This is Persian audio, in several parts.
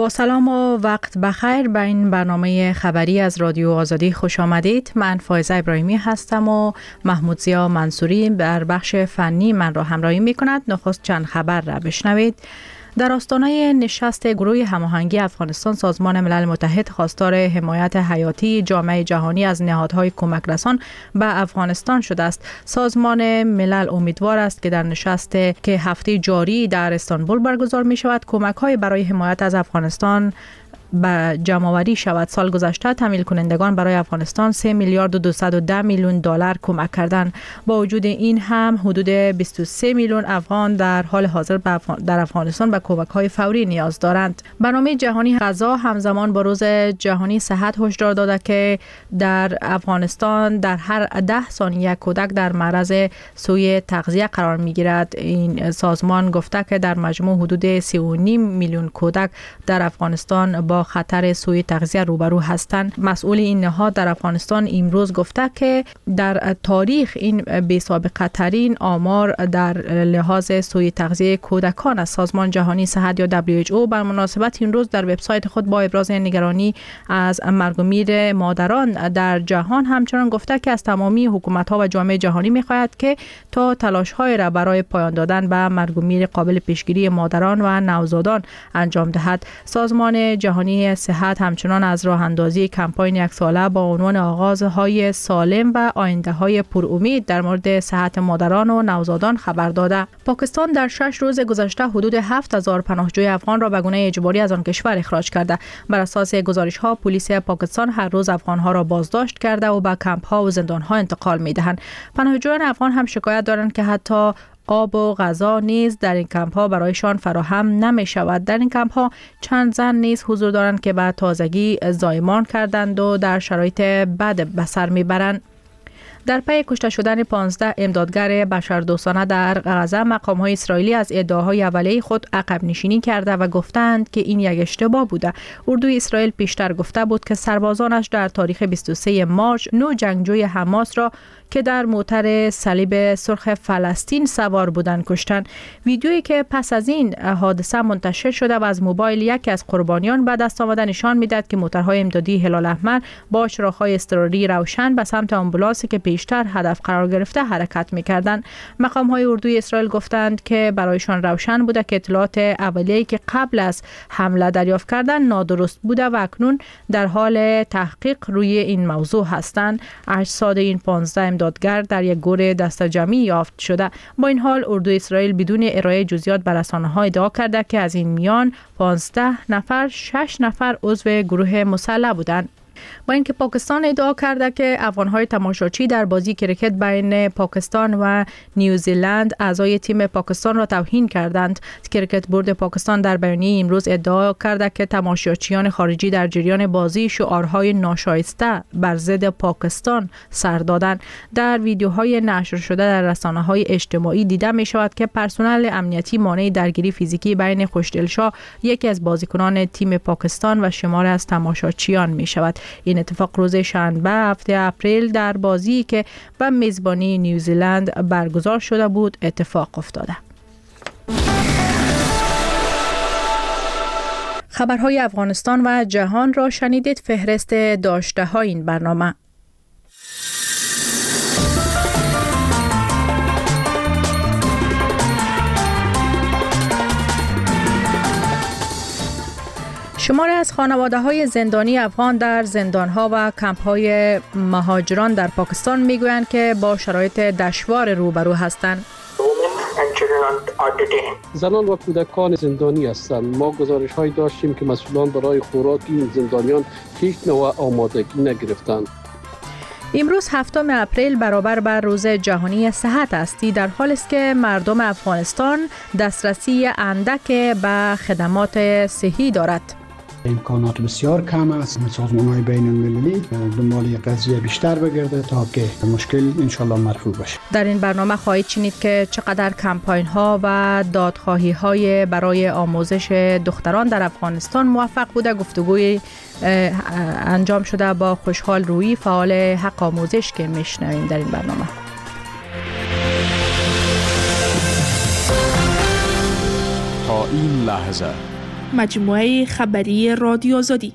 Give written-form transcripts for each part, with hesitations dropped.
با سلام و وقت بخیر به این برنامه خبری از رادیو آزادی خوش آمدید. من فایزه ابراهیمی هستم و محمود ضیا منصوری در بخش فنی من را همراهی می کند. نخست چند خبر را بشنوید. در آستانه نشست گروه هماهنگی افغانستان، سازمان ملل متحد خواستار حمایت حیاتی جامعه جهانی از نهادهای کمک رسان به افغانستان شده است. سازمان ملل امیدوار است که در نشست که هفته جاری در استانبول برگزار می شود، کمک‌های برای حمایت از افغانستان به جمع‌آوری شود. سال گذشته تمویل کنندگان برای افغانستان 3 میلیارد و 210 میلیون دلار کمک کردند. با وجود این هم حدود 23 میلیون افغان در حال حاضر در افغانستان به کمک‌های فوری نیاز دارند. برنامه جهانی غذا همزمان با روز جهانی صحت هشدار داده که در افغانستان در هر 10 ثانیه کودک در معرض سوء تغذیه قرار می‌گیرد. این سازمان گفته که در مجموع حدود 3.5 میلیون کودک در افغانستان با خطر سوء تغذیه روبرو هستند. مسئول این نهاد در افغانستان امروز گفته که در تاریخ این بی‌سابقه ترین آمار در لحاظ سوء تغذیه کودکان است. سازمان جهانی صحت یا WHO بر مناسبت این روز در وبسایت خود با ابراز نگرانی از مرگ و میر مادران در جهان همچنان گفته که از تمامی حکومت‌ها و جامعه جهانی می‌خواهد که تا تلاش‌های را برای پایان دادن به مرگ و میر قابل پیشگیری مادران و نوزادان انجام دهد. سازمان جهانی صحت همچنان از راه اندازی کمپاین یک ساله با عنوان آغازهای سالم و آینده‌های پرامید در مورد صحت مادران و نوزادان خبر داده. پاکستان در 6 روز گذشته حدود 7000 پناهجوی افغان را به گونه اجباری از آن کشور اخراج کرده. بر اساس گزارش‌ها پلیس پاکستان هر روز افغان‌ها را بازداشت کرده و به کمپ‌ها و زندان‌ها انتقال می‌دهند. پناهجویان افغان هم شکایت دارند که حتی آب و غذا نیز در این کمپ‌ها برایشان فراهم نمی شود. در این کمپ‌ها چند زن نیز حضور دارند که به تازگی زایمان کردند و در شرایط بد به سر میبرند. در پی کشته شدن 15 امدادگر بشردوستانه در غزه، مقام‌های اسرائیلی از ادعاهای اولیه خود عقب نشینی کرده و گفتند که این یک اشتباه بوده. اردوی اسرائیل پیشتر گفته بود که سربازانش در تاریخ 23 مارس 9 جنگجوی حماس را که در موتر صلیب سرخ فلسطین سوار بودند کشتند. ویدیویی که پس از این حادثه منتشر شده و از موبایل یکی از قربانیان به دست آمده نشان می‌دهد که موترهای امدادی هلال احمر با چراغ‌های اضطراری روشن به سمت آمبولانسی که پیشتر هدف قرار گرفته حرکت می‌کردند. مقام‌های اردوی اسرائیل گفتند که برایشان روشن بوده که اطلاعات اولیه‌ای که قبل از حمله دریافت کردند نادرست بوده و اکنون در حال تحقیق روی این موضوع هستند. اجساد این 15 امدادگر در یک گور دسته‌جمعی یافت شده. با این حال اردوی اسرائیل بدون ارائه جزئیات به رسانه‌ها ادعا کرده که از این میان 15 نفر 6 نفر عضو گروه مسلح بودند. با اینکه پاکستان ادعا کرده که افغان‌های تماشاچی در بازی کرکت بین پاکستان و نیوزیلند اعضای تیم پاکستان را توهین کردند. کرکت بورد پاکستان در بیانیه امروز ادعا کرده که تماشاچیان خارجی در جریان بازی شعارهای ناشایسته بر ضد پاکستان سر دادند. در ویدیوهای نشر شده در رسانه‌های اجتماعی دیده می‌شود که پرسنل امنیتی مانع درگیری فیزیکی بین خوشدلشاه، یکی از بازیکنان تیم پاکستان، و شمار از تماشاچیان می‌شود. این اتفاق روز شنبه هفته اپریل در بازی که به میزبانی نیوزیلند برگزار شده بود اتفاق افتاده. خبرهای افغانستان و جهان را شنیدید. فهرست داشته های این برنامه: شماری از خانواده‌های زندانی افغان در زندان‌ها و کمپ‌های مهاجران در پاکستان می‌گویند که با شرایط دشوار روبرو هستند. زنان و کودکان زندانی هستند. ما گزارش‌هایی داشتیم که مسئولان برای خوراک این زندانیان هیچ نوع آمادگی نگرفتند. امروز 7 اپریل برابر بر روز جهانی صحت است. در حالی است که مردم افغانستان دسترسی اندک به خدمات صحی دارد. امکانات بسیار کم است. سازمان‌های بین‌المللی دنبال قضیه بیشتر بگرده تا که مشکل انشالله مرفوع بشه. در این برنامه خواهید شنید که چقدر کمپاین‌ها و دادخواهی‌های برای آموزش دختران در افغانستان موفق بوده. گفتگوی انجام شده با خوشحال رویی، فعال حق آموزش، که میشنویم در این برنامه. تا این لحظه مجموعه خبری رادیو آزادی.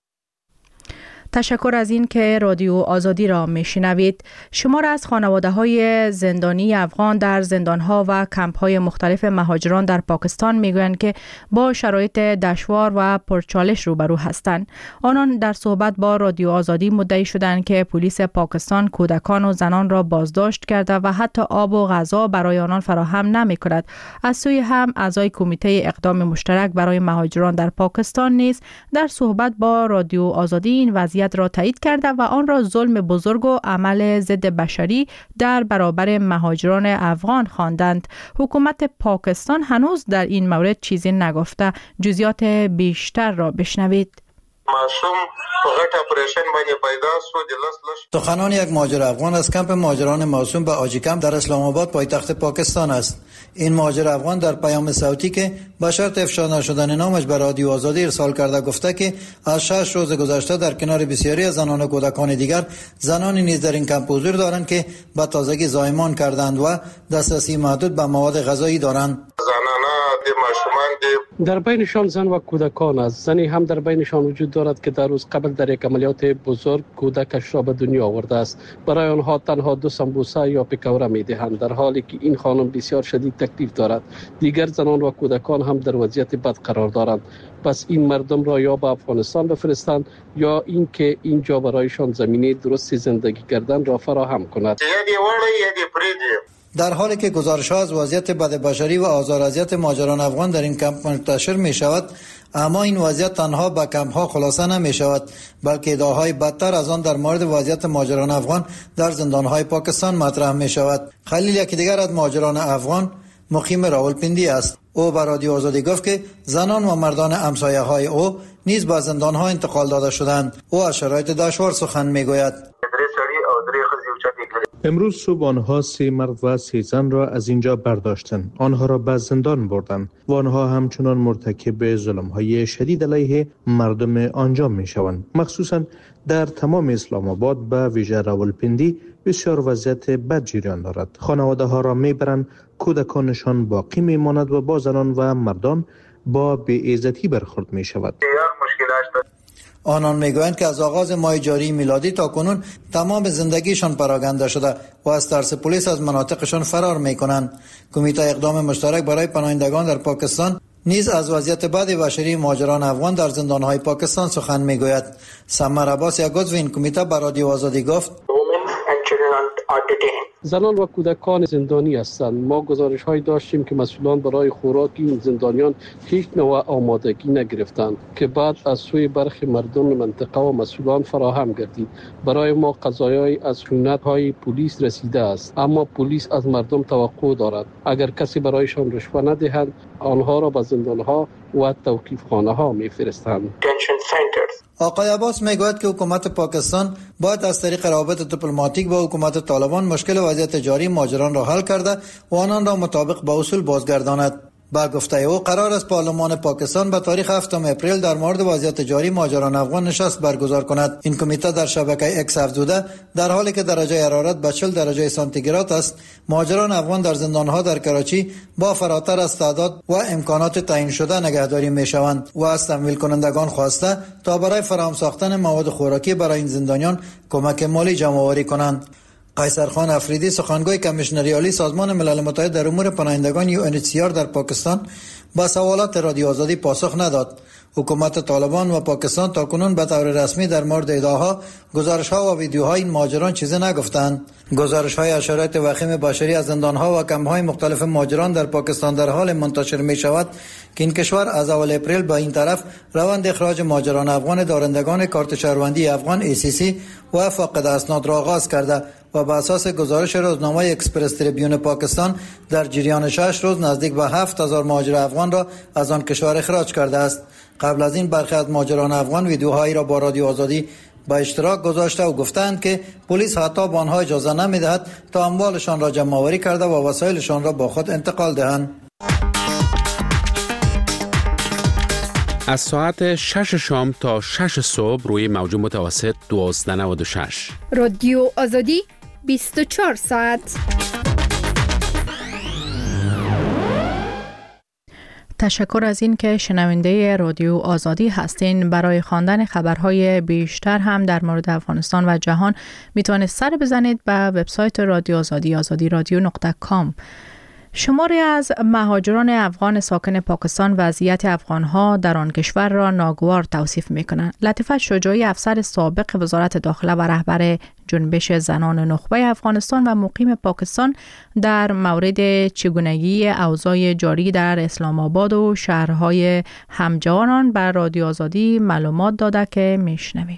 تشکر از این که رادیو آزادی را میشنوید. شمار از خانواده‌های زندانی افغان در زندان‌ها و کمپ‌های مختلف مهاجران در پاکستان میگویند که با شرایط دشوار و پرچالش روبرو هستند. آنان در صحبت با رادیو آزادی مدعی شدند که پلیس پاکستان کودکان و زنان را بازداشت کرده و حتی آب و غذا برای آنان فراهم نمی‌کند. از سوی هم اعضای کمیته اقدام مشترک برای مهاجران در پاکستان نیز در صحبت با رادیو آزادی این وضعیت را تایید کرده و آن را ظلم بزرگ و عمل ضد بشری در برابر مهاجران افغان خواندند. حکومت پاکستان هنوز در این مورد چیزی نگفته. جزئیات بیشتر را بشنوید. معصوم غټ اپریشن باندې پیدا شو د لس سخنان یک مهاجر افغان از کمپ مهاجران معصوم به آجی کمپ در اسلام آباد پایتخت پاکستان است. این مهاجر افغان در پیام صوتی که به شرط افشا نشدن نامش به رادیو آزادی ارسال کرده گفته که از 6 روز گذشته در کنار بسیاری از زنان و کودکان دیگر زنانی نیز در این کمپ حضور دارند که به تازگی زایمان کردند و دسترسی محدود به مواد غذایی دارند. در بینشان زن و کودکان است. زنی هم در بینشان وجود دارد که در روز قبل در یک عملیات بزرگ کودکش را به دنیا آورده است. برای آنها تنها 2 سمبوسه یا پکوره می‌دهند، در حالی که این خانم بسیار شدید تکلیف دارد. دیگر زنان و کودکان هم در وضعیت بد قرار دارند. پس این مردم را یا به افغانستان بفرستند یا اینکه اینجا برایشان زمینه درست زندگی کردن را فراهم کند. در حالی که گزارش‌ها از وضعیت بدبشری و آزار اذیت مهاجران افغان در این کمپ منتشر می‌شود، اما این وضعیت تنها به کمپ‌ها خلاصه نمی‌شود، بلکه ادعاهای بدتر از آن در مورد وضعیت مهاجران افغان در زندان‌های پاکستان مطرح می‌شود. خلیل یکی دیگر از مهاجران افغان مقیم راولپندی است. او به رادیو آزادی گفت که زنان و مردان همسایه‌های او نیز به زندان‌ها انتقال داده شدند. او از شرایط دشوار سخن می‌گوید. امروز صبح آنها 3 مرد و 3 زن را از اینجا برداشتند. آنها را به زندان بردند و آنها همچنان مرتکب ظلم‌های شدید علیه مردم آنجا می‌شوند. مخصوصاً در تمام اسلام آباد به ویژه راولپندی بسیار وضعیت بد جریان دارد. خانواده‌ها را می‌برند، کودکانشان باقی می‌ماند و با زنان و مردان با بی‌عزتی برخورد می‌شود. آنان میگویند که از آغاز ماه جاری میلادی تا کنون تمام زندگیشان پراکنده شده و از ترس پلیس از مناطقشان فرار میکنند. کمیته اقدام مشترک برای پناهندگان در پاکستان نیز از وضعیت بد بشری مهاجران افغان در زندانهای پاکستان سخن میگوید. سمر عباس یک عضو این کمیته به رادیو آزادی گفت: زنان و کودکان زندانی هستند. ما گزارش‌هایی داشتیم که مسئولان برای خوراک این زندانیان هیچ نوع آمادگی نگرفتند که بعد از سوی برخی مردم منطقه و مسئولان فراهم گردید. برای ما قضایایی از خیانت‌های پلیس رسیده است، اما پلیس از مردم توقع دارد اگر کسی برایشان رشوه ندهند آنها را به زندان‌ها و توقیف‌خانه‌ها می‌فرستند. آقای عباس میگوید که حکومت پاکستان باید از طریق روابط دیپلماتیک با حکومت طالبان مشکل وضعیت جاری مهاجران را حل کرده و آنان را مطابق با اصول بازگرداند. با گفته او قرار است پارلمان پاکستان به تاریخ 7 اپریل در مورد وضعیت جاری مهاجران افغان نشست برگزار کند. این کمیته در شبکه اکس افزوده در حالی که درجه حرارت به 40 درجه سانتیگراد است، مهاجران افغان در زندانها در کراچی با فراتر از تعداد و امکانات تعیین شده نگهداری میشوند و از تمویل کنندگان خواسته تا برای فراهم ساختن مواد خوراکی برای این زندانیان کمک مالی جمع آوری کنند. قیصر خان افریدی سخنگوی کمیشنری عالی سازمان ملل متحد در امور پناهندگان UNHCR در پاکستان با سوالات رادیو آزادی پاسخ نداد. حکومت طالبان و پاکستان تاکنون به طور رسمی در مورد ادعاها، گزارش‌ها و ویدیوهای این مهاجران چیزی نگفتند. گزارش‌های از شرایط وخیم بشری از زندان‌ها و کمپ‌های مختلف مهاجران در پاکستان در حال منتشر می‌شود که این کشور از اول اپریل به این طرف روند اخراج مهاجران افغان دارندگان کارت شهروندی افغان ACC و فاقد اسناد را آغاز کرده و بر اساس گزارش روزنامه اکسپرس تریبیون پاکستان در جریان 6 روز نزدیک به 7000 مهاجر افغان را از آن کشور اخراج کرده است. قبل از این برخی از مهاجران افغان ویدیوهایی را با رادیو آزادی به اشتراک گذاشته و گفتند که پلیس حتی به آنها اجازه نمی‌دهد تا اموالشان را جمع آوری کرده و وسایلشان را با خود انتقال دهند. از ساعت 6 شام تا 6 صبح روی موج متوسط 1296 رادیو آزادی 24 ساعت. تشکر از این که شنونده رادیو آزادی هستین. برای خواندن خبرهای بیشتر هم در مورد افغانستان و جهان میتونید سر بزنید به وبسایت رادیو آزادی azadiradio.com. شماری از مهاجران افغان ساکن پاکستان وضعیت افغانها در آن کشور را ناگوار توصیف می‌کنند. لطیفه شجاعی، افسر سابق وزارت داخله و رهبر جنبش زنان نخبه افغانستان و مقیم پاکستان، در مورد چگونگی اوضاع جاری در اسلام آباد و شهرهای همجوار آن بر رادیو آزادی معلومات داده که میشنویم.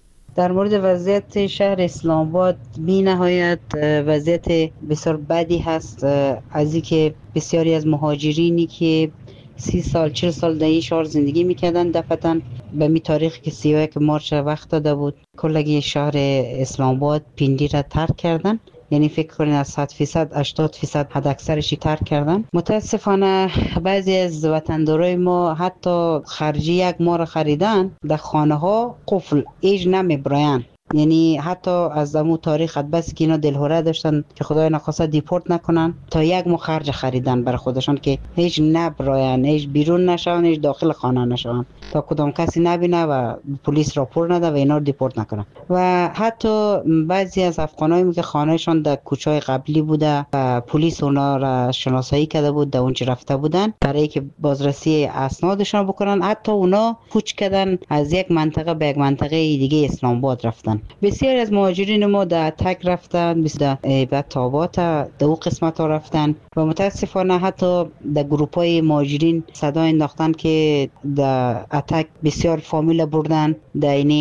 در مورد وضعیت شهر اسلام آباد بی نهایت وضعیت بسیار بدی هست، از اینکه بسیاری از مهاجرینی که 30 سال 40 سال در این شهر زندگی میکردن دفعتاً به می تاریخ که 31 مارچ وقت داده بود کلگی شهر اسلام آباد پیندی را ترک کردن. یعنی فکر کنید از 100% 80% حد اکثرشی ترک کردن. متاسفانه بعضی از وطندارای ما حتی خرجی یک ماه را خریدن در خانه ها قفل ایج نمیبراین. یعنی حتی از دمو تاریخ بس که اینا دلهوره داشتن که خدای نخواسته دیپورت نکنن تا یک ماه خرج خریدن برای خودشان که هیچ نبراین، هیچ بیرون نشون، هیچ داخل خانه نشون تا کدام کسی نبینه و پلیس راپور نده و اینا رو دیپورت نکنن. و حتی بعضی از افغانایی که خانهشان در کوچه‌های قبلی بوده و پلیس اونا را شناسایی کرده بود در اونجا رفته بودن برای که بازرسی اسنادشون بکنن، حتی اونا کوچ کردن از یک منطقه به یک منطقه دیگه اسلام آباد رفتن. بسیاری از مهاجرین ما در اتک رفتن، در ایبت آباد در اون قسمت ها رفتن و متاسفانه حتی در گروپ های مهاجرین صدا انداختن که در اتک بسیار فامیل بردن، در این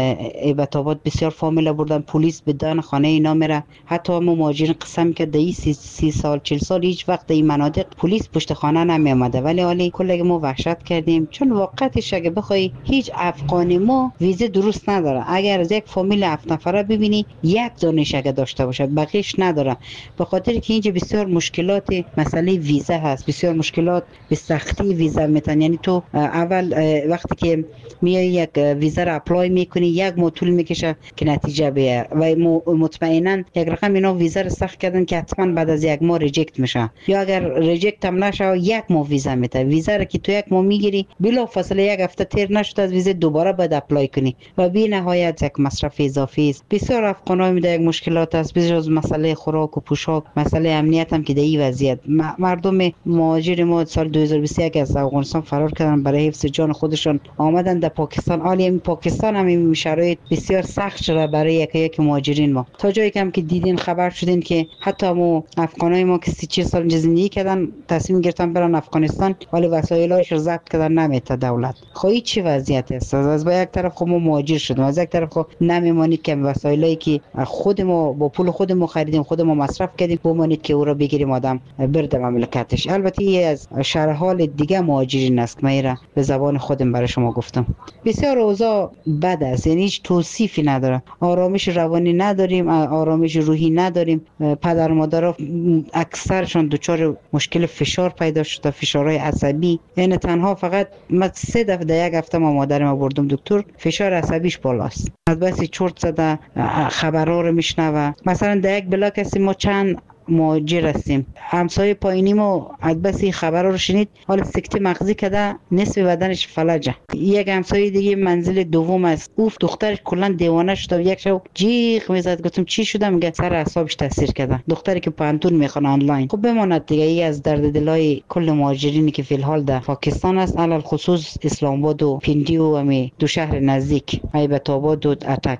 ایبت آباد بسیار فامیل بردن، پلیس به دان خانه اینا میره. حتی ما مهاجرین قسم که در 30 سال 40 سال هیچ وقت در این مناطق پلیس پشت خانه نمی اومده، ولی حالی کلی ما وحشت کردیم. چون واقعیتش اگه بخوای هیچ افغانی ما ویزه درست نداره. اگر از یک فامیل 7 نفره ببینی یک دانش اگه داشته باشه بقیش نداره، به خاطر که اینجا بسیار مشکلات مسئله ویزا هست، بسیار مشکلات به سختی ویزا میتن. یعنی تو اول وقتی که میای یک ویزا را اپلای میکنی یک ماه طول میکشه که نتیجه بیاد و مطمئنا یک رقم اینا ویزا را سخت کردن که حتما بعد از یک ماه ریجکت میشه، یا اگر ریجکت هم نشه یک ماه ویزا میده. ویزا را که تو یک ماه میگیری بلا فاصله یک هفته تیر نشد از ویزا دوباره باید اپلای کنی و بی نهایت یک مصرف اضافی است. بسیار افغانای می در یک مشکلات است، بجز مسئله خوراک و پوشاک، مسئله امنیت هم که در این وضعیت مردم مهاجر ما سال 2021 از افغانستان فرار کردن برای حفظ جان خودشان آمدن در پاکستان. حالی پاکستان هم این شرایط بسیار سخت شده برای یک مهاجرین ما، تا جایی که دیدین خبر شدین که حتی ما افغانای ما که 30 سال زندگی کردن تصمیم گرفتن برن افغانستان ولی وسایلش رو ضبط کردن نمیته دولت. خب چی وضعیت است؟ از با یک طرف خب ما مهاجر شدیم، از یک طرف خب نمیمانید که وسایلی که خود ما با پول خود ما خریدیم خود ما مصرف کردیم بمانید که او را بگیریم آدم برد مملکتش. البته یه از شرح حال دیگه مهاجرین است که من به زبان خودم برای شما گفتم. بسیار اوضاع بد است، یعنی هیچ توصیفی نداره. آرامش روانی نداریم، آرامش روحی نداریم. پدر و مادرها اکثرشون دچار مشکل فشار پیدا شده، فشارهای عصبی. یعنی تنها فقط من 3 دفعه در یک هفته ما مادرم بردم دکتر، فشار عصبیش بالاست. از بس چرت زده خبرها رو میشنوه. مثلا در یک بلاک هستیم ما چند مهاجر هستیم، همسایه پایینی ما از بس خبرها رو شنید حالا سکته مغزی کرده نصف بدنش فلجه. یک همسایه دیگه منزل دوم است، اوف دخترش کلا دیوانه شده، یک شب جیغ میزد. گفتم چی شده؟ میگه سر اعصابش تاثیر کرده، دختری که پانتون میخونه آنلاین. خب بماند دیگه ای از درد دلای کل مهاجرینی که فی الحال در پاکستان است، علل خصوص اسلام آباد و پیندی و امی دو شهر نزدیک ایبت آباد و اتک.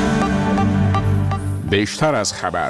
بیشتر از خبر.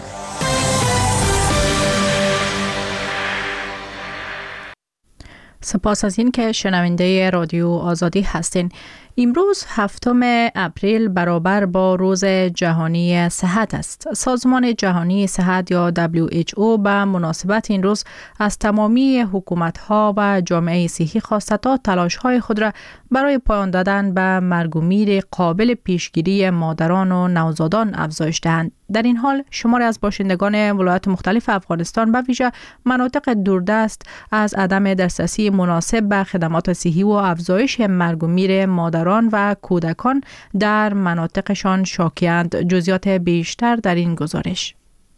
سپاس از این که شنونده رادیو آزادی هستین. امروز 7 اپریل برابر با روز جهانی صحت است. سازمان جهانی صحت یا WHO به مناسبت این روز از تمامی حکومت‌ها و جامعه صحی خواسته تا تلاش‌های خود را برای پایان دادن به مرگ و میر قابل پیشگیری مادران و نوزادان افزایش دهند. در این حال شماری از باشندگان ولایات مختلف افغانستان به ویژه مناطق دوردست از عدم دسترسی مناسب به خدمات صحی و افزایش مرگ و میر مادران و کودکان در مناطقشان شاکی‌اند. جزئیات بیشتر در این گزارش.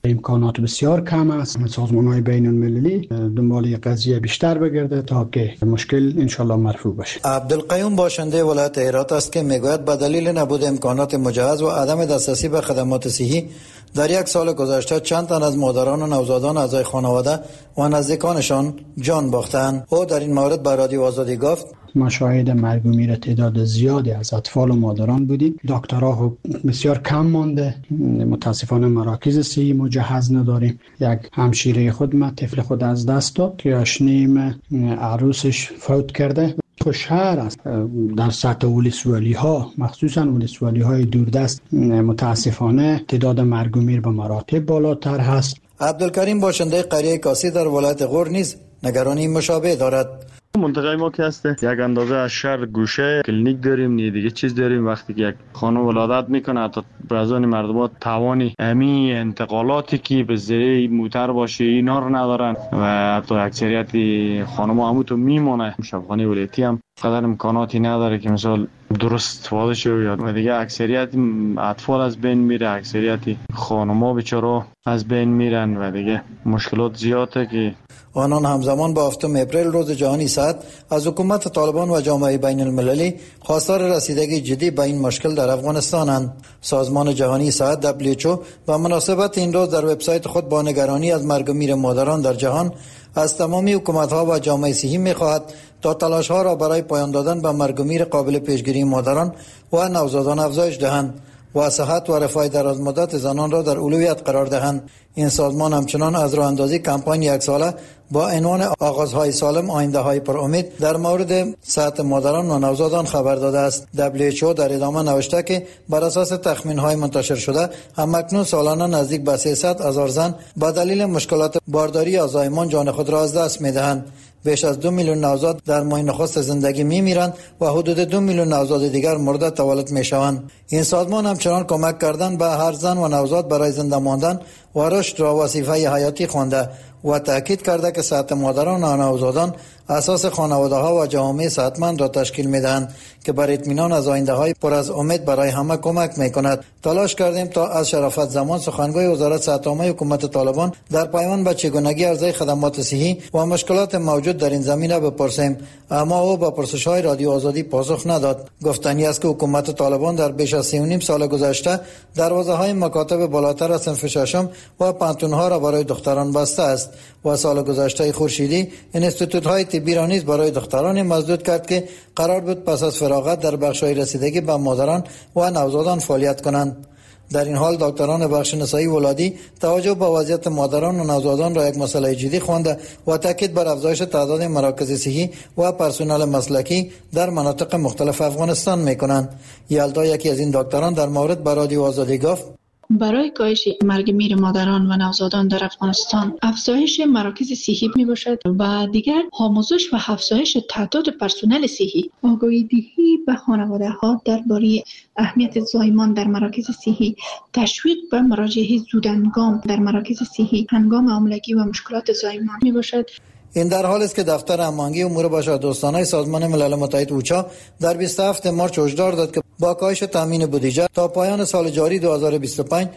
امکانات بسیار کم است. سازمان‌های بین‌المللی دنبال این قضیه بیشتر بگرده تا که مشکل انشالله مرفوع بشه. عبدالقیوم باشنده ولایت هرات است که میگوید به دلیل نبود امکانات مجهز و عدم دسترسی به خدمات صحی در یک سال گذشته چند تن از مادران و نوزادان اعضای خانواده و نزدیکانشان جان باختند. او در این مورد به رادیو آزادی گفت: ما شاهد مرگ و میر تعداد زیادی از اطفال و مادران بودیم. دکترها بسیار کم مانده. متاسفانه مراکز صحی مجهز نداریم. یک همشیره خود ما طفل خود از دست داد که آشنیم عروسش فوت کرده. شهر است در سطح ولسوالی ها، مخصوصا ولسوالی های دوردست، متاسفانه تعداد مرگ و میر به مراتب بالاتر هست. عبدالکریم باشنده قریه کاسی در ولایت غور نیز نگرانی مشابه دارد. منطقه ما که هست یک اندازه از شهر گوشه کلینیک داریم، نه دیگه چیز داریم. وقتی که یک خانم ولادت میکنه حتی برازان مردمات توانی امی انتقالاتی که به ذریعه موتر باشه اینا رو ندارن و حتی اکثریت خانم‌ها همونطور میمونه. شفاخانه ولایتی هم قدر امکاناتی نداره که مثلا درست استفاده شه و دیگه اکثریت اطفال از بین میره، اکثریت خانم‌ها بیچاره از بین میرن و دیگه مشکلات زیاده که آنان همزمان با 7 اپریل روز جهانی صحت از حکومت طالبان و جامعه بین المللی خواستار رسیدگی جدی به این مشکل در افغانستانند. سازمان جهانی صحت WHO به مناسبت این روز در وبسایت خود با نگرانی از مرگ و میر مادران در جهان از تمامی حکومت‌ها و جامعه صحی می‌خواهد تا تلاش‌ها را برای پایان دادن به مرگ و میر قابل پیشگیری مادران و نوزادان افزایش دهند و صحت و رفاه درازمدت زنان را در اولویت قرار دهند. این سازمان همچنان از راه اندازی کمپاین یک ساله با عنوان آغازهای سالم آینده‌های پر امید در مورد صحت مادران و نوزادان خبر داده است. WHO در ادامه نوشته که بر اساس تخمین‌های منتشر شده همکنون سالانه نزدیک به 300,000 زن با دلیل مشکلات بارداری یا زایمان جان خود را از دست می‌دهند. بیش از 2 میلیون نوزاد در ماه نخست زندگی می‌میرند و حدود 2 میلیون نوزاد دیگر مورد تولد می‌شوند. این سازمان همچنان کمک کردن به هر زن و نوزاد برای زنده ماندن و رشد را وظیفه حیاتی خوانده و تاکید کرده که صحت مادران و نوزادان اساس خانواده‌ها و جوامع صحتمند را تشکیل می‌دهند که بر اطمینان از آینده‌های پر از امید برای همه کمک می‌کند. تلاش کردیم تا از شرافت زمان سخنگوی وزارت صحت عامه حکومت طالبان در پیوند به چگونگی عرضه خدمات صحی و مشکلات موجود در این زمینه بپرسیم، اما او به پرسش‌های رادیو آزادی پاسخ نداد. گفتنی است که حکومت طالبان در بیش از 3.5 سال گذشته دروازه‌های مکاتب بالاتر از صنف ششم و پانتون‌ها را برای دختران بسته است و سال گذشته خورشیدی انستیتوت‌های طبی را نیز برای دختران مسدود کرد که قرار بود پس از فراغت در بخش‌های رسیدگی به مادران و نوزادان فعالیت کنند. در این حال دکتران بخش نسایی ولادی توجه به وضعیت مادران و نوزادان را یک مسئله جدی خوانده و تاکید بر افزایش تعداد مراکز صحی و پرسنل مسلکی در مناطق مختلف افغانستان می‌کنند. یلدا یکی از این دکتران در مورد به رادیو آزادی گفت: برای کاهش مرگ میر مادران و نوزادان در افغانستان افزایش مراکز صحی می باشد و دیگر آموزش و افزایش تعداد پرسنل صحی، آگاهی دهی به خانواده ها درباره اهمیت زایمان در مراکز صحی، تشویق به مراجعه زودهنگام در مراکز صحی هنگام حاملگی و مشکلات زایمان می باشد. این در حالی است که دفتر هماهنگی امور بشردوستانه سازمان ملل متحد اوچا در 27 مارس هشدار داد که با کاهش تامین بودجه تا پایان سال جاری 2025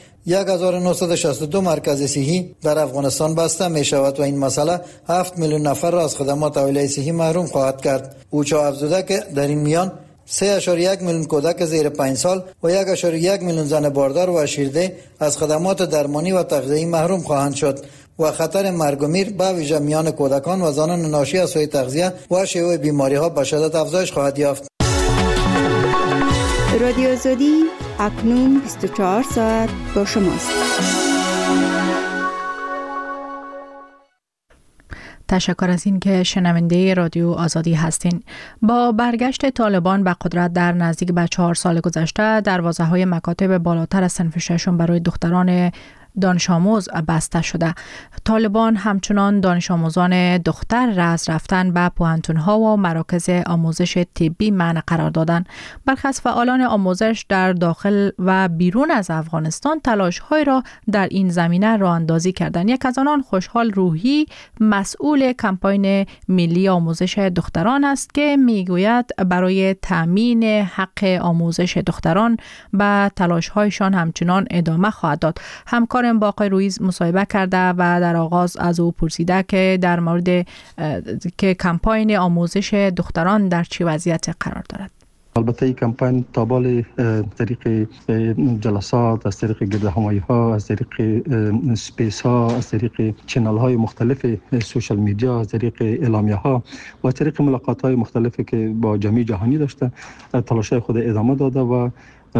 1962 مرکز صحی در افغانستان بسته می شود و این مسئله 7 میلیون نفر را از خدمات اولیه صحی محروم خواهد کرد. اوچا افزوده که در این میان 3.1 میلیون کودک زیر 5 سال و 1.1 میلیون زن باردار و شیرده از خدمات درمانی و تغذیه‌ای محروم خواهند شد و خطر مرگ و میر به ویژه میان کودکان و زنان ناشی از سوء تغذیه و شیوع بیماری‌ها به شدت افزایش خواهد یافت. رادیو آزادی اکنون 24 ساعت با شماست. تشکر از این که شنونده رادیو آزادی هستین. با برگشت طالبان به قدرت در نزدیک به 4 سال گذشته دروازه‌های مکاتب بالاتر از صنف ششم برای دختران دانش آموز بسته شده. طالبان همچنان دانش آموزان دختر را از رفتن به پوهنتون‌ها و مراکز آموزش طبی منع قرار دادند. برخی از فعالان آموزش در داخل و بیرون از افغانستان تلاش‌های را در این زمینه راه اندازی کردند. یک از آنان خوشحال روحی مسئول کمپاین ملی آموزش دختران است که میگوید برای تامین حق آموزش دختران به تلاش‌هایشان همچنان ادامه خواهد داد. همکار میکنیم با آقای رویز مصاحبه کرده و در آغاز از او پرسیده که در مورد که کمپاین آموزش دختران در چه وضعیت قرار دارد. البته این کمپین تابال طریق جلسات، از طریق گردهمایی ها، از طریق سپیس ها، از طریق چنل های مختلف سوشال میدیا، از طریق اعلامیه ها و از طریق ملاقات های مختلفی که با جامعه جهانی داشته تلاش خود ادامه داده و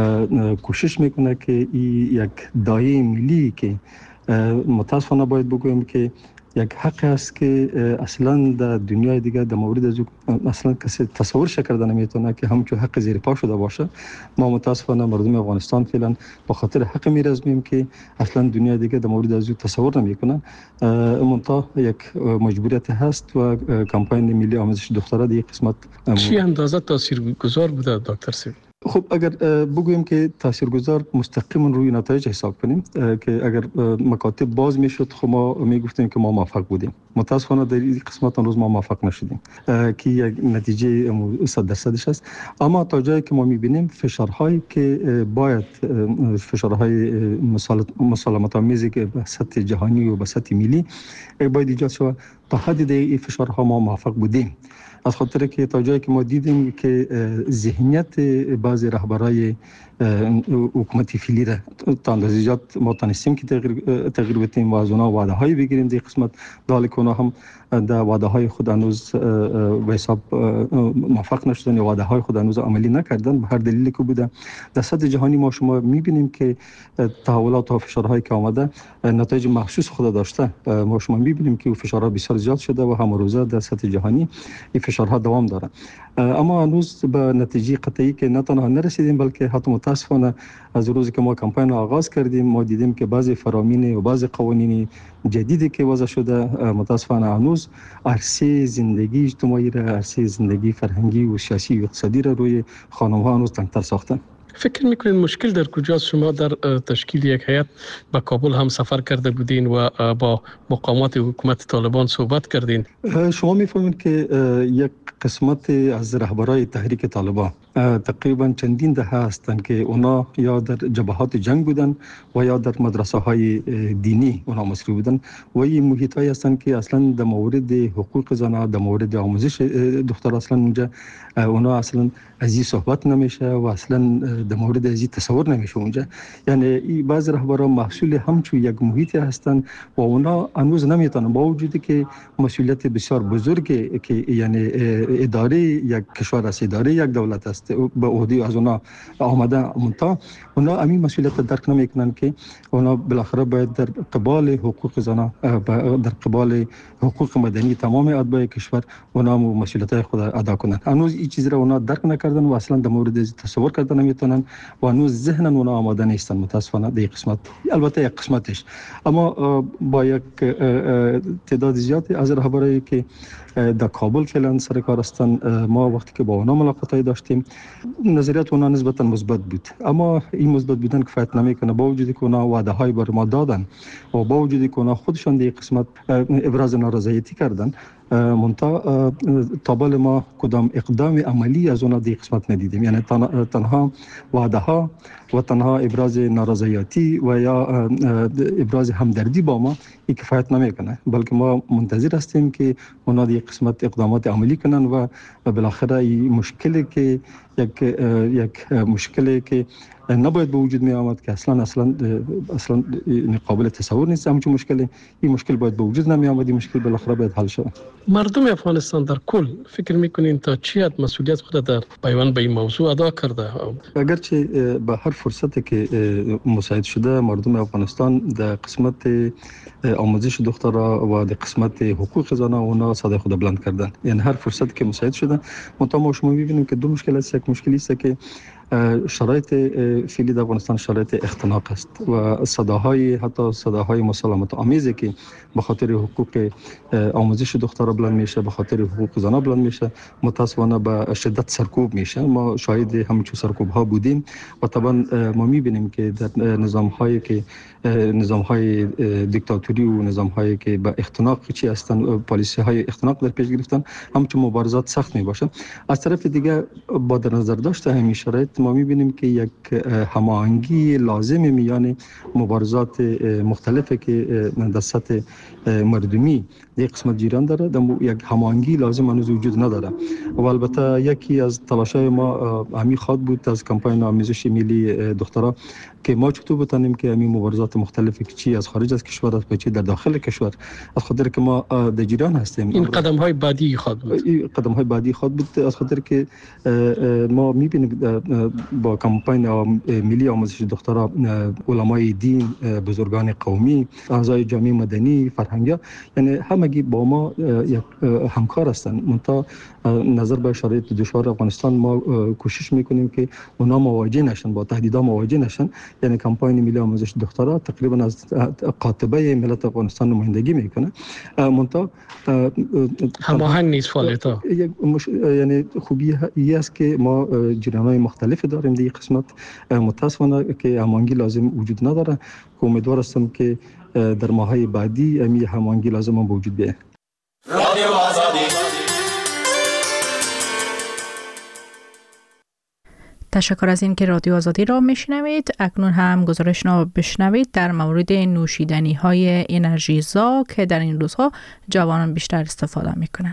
کوشش میکنه که این یک دایره ملی که متاسفانه باید بگویم که یک حق است که اصلا در دنیای دیگه در مورد از اصلا کسی تصور کردن نمیتونه که همچون حق زیر پا شده باشه. ما متاسفانه مردم افغانستان فعلا به خاطر حق میرزمیم که اصلا دنیای دیگه در مورد از تصور نمیکنه. منتها یک مجبوریت هست و کمپاین ملی آموزش دختران در قسمت چی اندازه تاثیرگذار بوده دکتر سیب؟ خب اگر بگوییم که تاثیرگذار مستقیما روی نتایج حساب کنیم که اگر مکاتب باز میشد خب ما میگفتیم که ما موفق بودیم. متاسفانه در این قسمت روز ما موفق نشدیم که یک نتیجه 100% است. اما تا جایی که ما میبینیم فشارهایی که باید فشارهای مسالمت آمیزی که به سطح جهانی و به سطح ملی باید ایجاد شود، تا حدی در این فشارها ما موفق بودیم. از خاطر که تا جایی که ما دیدیم که ذهنیت بعضی رهبرای حکومتی فعلی را تا اندازه زیاد ما تونستیم که تغییر بدیم و از اونها وعده هایی بگیریم در قسمت، در حالی که اونها هم در وعده های خود هنوز به حساب موفق نشدن یا وعده های خود هنوز عملی نکردن به هر دلیلی که بوده. در سطح جهانی ما شما میبینیم که تحولات و فشارهایی که آمده نتایج محسوس خود داشته. ما شما میبینیم که فشارها بسیار زیاد شده و هم روزه در سطح جهانی این فشارها دوام داره. اما هنوز به نتیجه قطعی که نه تنها نرسیدیم بلکه حتی متاسفانه از روزی که ما کمپاین آغاز کردیم ما دیدیم که بعضی فرامین و بعضی قوانین جدیدی که وضع شده متاسفانه هنوز عرصه زندگی اجتماعی را، عرصه زندگی فرهنگی و سیاسی و اقتصادی را روی خانم‌ها هنوز تنگ‌تر ساختن. فکر میکنین مشکل در کجاست؟ شما در تشکیل یک هیئت به کابل هم سفر کرده بودین و با مقامات حکومت طالبان صحبت کردین. شما میفهمید که یک قسمت از رهبرای تحریک طالبان تقریبا چندین دهه هستند که اونا یا در جبهات جنگ بودن و یا در مدرسه های دینی اونا مصروف بودن و این محیط هایی هستند که اصلا در مورد حقوق زنان، در مورد آموزش دختر اصلا اونجا اونا اصلا از این صحبت نمیشه و اصلا در مورد از این تصور نمیشه اونجا. یعنی این بعض رهبران محصول همچون یک محیطی هستند و اونا هنوز نمیتونن با وجودی که مسئولیت بسیار بزرگی که یعنی اداره یک کشور است، اداره یک دولت است به عهده از اونا آمده، منتها اونا همین مسئولیت درک نمیکنن که اونا بالاخره باید در قبال حقوق زنان، در قبال حقوق مدنی تمام اتباع کشور اونا مسئولیت خود ادا کنن. هنوز این چیز را اونا درک نکردن و اصلا در مورد تصور کردن نمیتونن و هنوز ذهن اونا آماده نیستن متاسفانه در قسمت. البته یک قسمتش، اما با یک تعداد زیادی از رهبرایی که در کابل فعلا سر کار هستند ما وقتی که با اونا ملاقاتی داشتیم نظریات اونا نسبتا مثبت بود، اما این مثبت بودن کفایت نمیکنه با وجودی که اونا وعده های بر ما دادن و با وجودی که اونا خودشان در قسمت ابراز نارضایتی کردن، منتها تابل ما کدام اقدام عملی از اونا در قسمت ندیدیم. یعنی تنها وعده ها و تنها ابراز نارضایتی و یا ابراز همدردی با ما این کفایت نمیکنه، بلکه ما منتظر هستیم که اونا در قسمت اقدامات عملی کنن و بالاخره این مشکلی که یک مشکلی که نباید به وجود می آمد که اصلا قابل تصور نیست، همچون مشکلی این مشکل باید به وجود نمی آمد، این مشکل بالاخره باید حل شود. مردم افغانستان در کل فکر میکنین تا چی حد مسئولیت خود در پیوند به این موضوع ادا کرده؟ اگرچه به هر فرصتی که مساعد شده مردم افغانستان در قسمت آموزش دخترها و در قسمت حقوق زنان اونا صدای خود بلند کردن، یعنی هر فرصتی که مساعد شده. منتها ما شما می‌بینیم که دو مشکل است. یک مشکلی است که شرایط فعلی در افغانستان شرایط اختناق است و حتی صداهای مسالمت آمیزی که به خاطر حقوق آموزش دخترها بلند میشه، به خاطر حقوق زنان بلند میشه، متاسفانه به شدت سرکوب میشه. ما شاهد همین سرکوب ها بودیم و طبعا ما میبینیم که در نظام های دیکتاتوری و نظام هایی که به اختناق چی هستن، پالیسی های اختناق در پیش گرفتن، همچون مبارزات سخت می باشه. از طرف دیگه با در نظر داشته همین شرایط وقت ما می‌بینیم که یک هماهنگی لازم میان مبارزات مختلفی که در سطح مردمی در قسمت جریان داره، یک هماهنگی لازم هنوز وجود نداره. و البته یکی از تلاش‌های ما همین خواهد بود از کمپاین آموزش ملی دخترها که ما چطور بتونیم که همین مبارزات مختلفی که چی از خارج از کشور است چی در داخل کشور، از خاطر که ما در جریان هستیم. این قدم‌های بعدی خواهد بود. قدم‌های بعدی خواهد بود از خاطر که ما می‌بینیم با کمپاین ملی آموزش دخترها علمای دین، بزرگان قومی، اعضای جامعه مدنی، فرهنگی، یعنی همگی با ما یک همکار هستند. منتها نظر به شرایط دشوار افغانستان ما کوشش میکنیم که اونا مواجه نشن، با تهدیدها مواجه نشن. یعنی کمپاین ملی آموزش دخترها تقریبا از قاطبه ملت افغانستان نمایندگی میکنه. منتها هماهنگ نیست فعالیت‌ها. یعنی خوبی این است که ما جریان‌های مختلفی داریم در این قسمت. متأسفانه که هماهنگی لازم وجود نداره. امیدوار هستم که در ماهای بعدی همین هماهنگی لازم هم وجود بیاید. رادیو آزادی. تشکر از این که رادیو آزادی را میشنوید. اکنون هم گزارش را بشنوید در مورد نوشیدنی های انرژیزا که در این روزها جوانان بیشتر استفاده میکنند.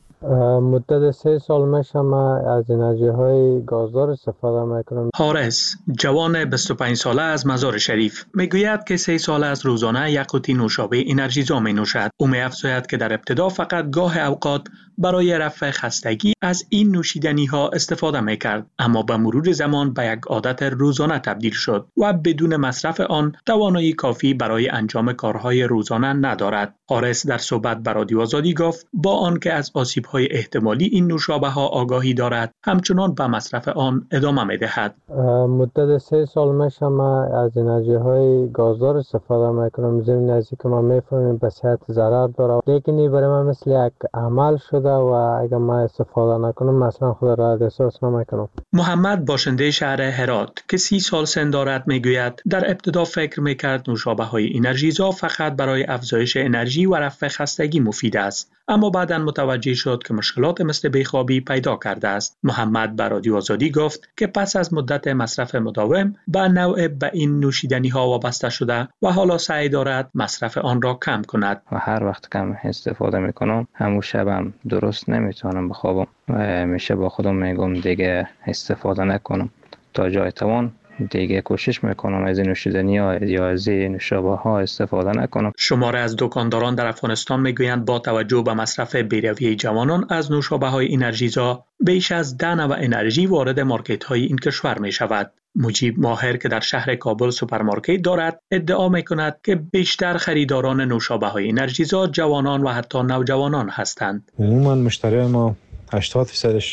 مدت 3 سال میشم از انرژی های گازدار استفاده میکنم. حارس، جوان 25 ساله از مزار شریف، میگوید که 3 سال از روزانه یک قوطی نوشابه انرژیزا می نوشد. او می‌افزاید که در ابتدا فقط گاه اوقات برای رفع خستگی از این نوشیدنی ها استفاده میکرد، اما به مرور زمان به یک عادت روزانه تبدیل شد و بدون مصرف آن توانایی کافی برای انجام کارهای روزانه ندارد. حارس در صحبت با رادیو آزادی گفت با آنکه از آسیب‌های احتمالی این نوشابه ها آگاهی دارد، همچنان به مصرف آن ادامه می‌دهد. مدت 3 سال میشم از انرژی های گازدار استفاده میکنم. ضمن از اینکه من میفهمم به صحت ضرر داره، لیکن این برای من مثل یک عمل شده و اگر من استفاده نکنم مثلا خود را احساس نمیکنم. محمد باشنده شهر هرات که 30 سال سن دارد میگوید در ابتدا فکر میکرد نوشابه های انرژیزا فقط برای افزایش انرژی و رفع خستگی مفید است، اما بعداً متوجه شد که مشکلات مثل بیخوابی پیدا کرده است. محمد به رادیو آزادی گفت که پس از مدت مصرف مداوم به نوع به این نوشیدنی ها وابسته شده و حالا سعی دارد مصرف آن را کم کند. و هر وقت کم استفاده میکنم همون شبم درست نمیتونم بخوابم و همیشه با خودم میگم دیگه استفاده نکنم. تا جای توان دیگه کوشش میکنم از نوشیدنی ها یا از نوشابه ها استفاده نکنم. شماره از دکانداران در افغانستان میگویند با توجه به مصرف بی‌رویه جوانان از نوشابه های انرژیزا بیش از 10 نوع انرژی وارد مارکت های این کشور می شود. مجیب ماهر که در شهر کابل سوپرمارکت دارد ادعا می کند که بیشتر خریداران نوشابه های انرژیزا جوانان و حتی نوجوانان هستند. عموما مشتری ما 80%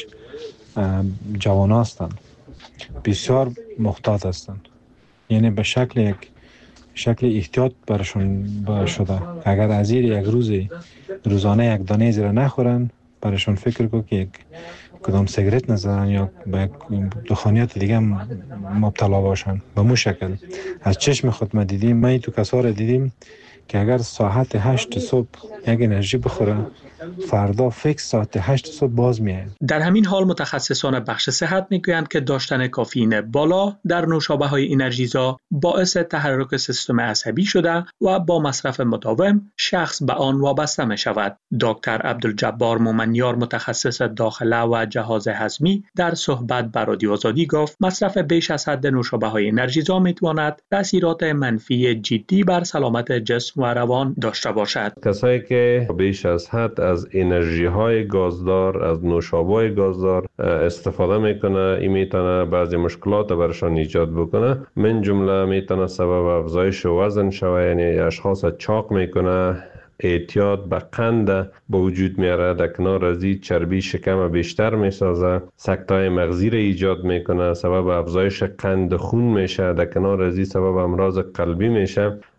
جوان هستند. بسیار محتاط هستند، یعنی به شکل احتیاط برشون شده. اگر از یک روزانه یک دانه زیر نخورن، برشون فکر کو که کدام سیگرت نزدن یا به دخانیات دیگه مبتلا باشن. به مو شکل از چشم خود ما دیدیم، ما تو کسا را دیدیم که اگر ساعت 8 صبح یک انرژی بخوره، فردا فکس ساعت 8 صبح باز میاد. در همین حال متخصصان بخش صحت میگویند که داشتن کافئین بالا در نوشابه های انرژیزا باعث تحرک سیستم عصبی شده و با مصرف مداوم شخص به آن وابسته می شود. دکتر عبدالجبار مومنیار متخصص داخله و جهاز هضمی در صحبت با رادیو آزادی گفت مصرف بیش از حد نوشابه های انرژیزا میتواند تاثیرات منفی جدی بر سلامت جسم و روان داشته باشد. کسایی که بیش از حد از انرژی های گازدار، از نوشابه گازدار استفاده میکنه، این میتونه بعضی مشکلات برشان ایجاد بکنه. من جمله میتونه سبب افزایش وزن شوه، یعنی اشخاص چاق میکنه، اعتیاد به قند به وجود میاره، در کنار از این چربی شکم بیشتر میسازه، سکته‌های مغزی را ایجاد میکنه، سبب افزایش قند خون میشه، در کنار از این سبب امراض قلبی میشه.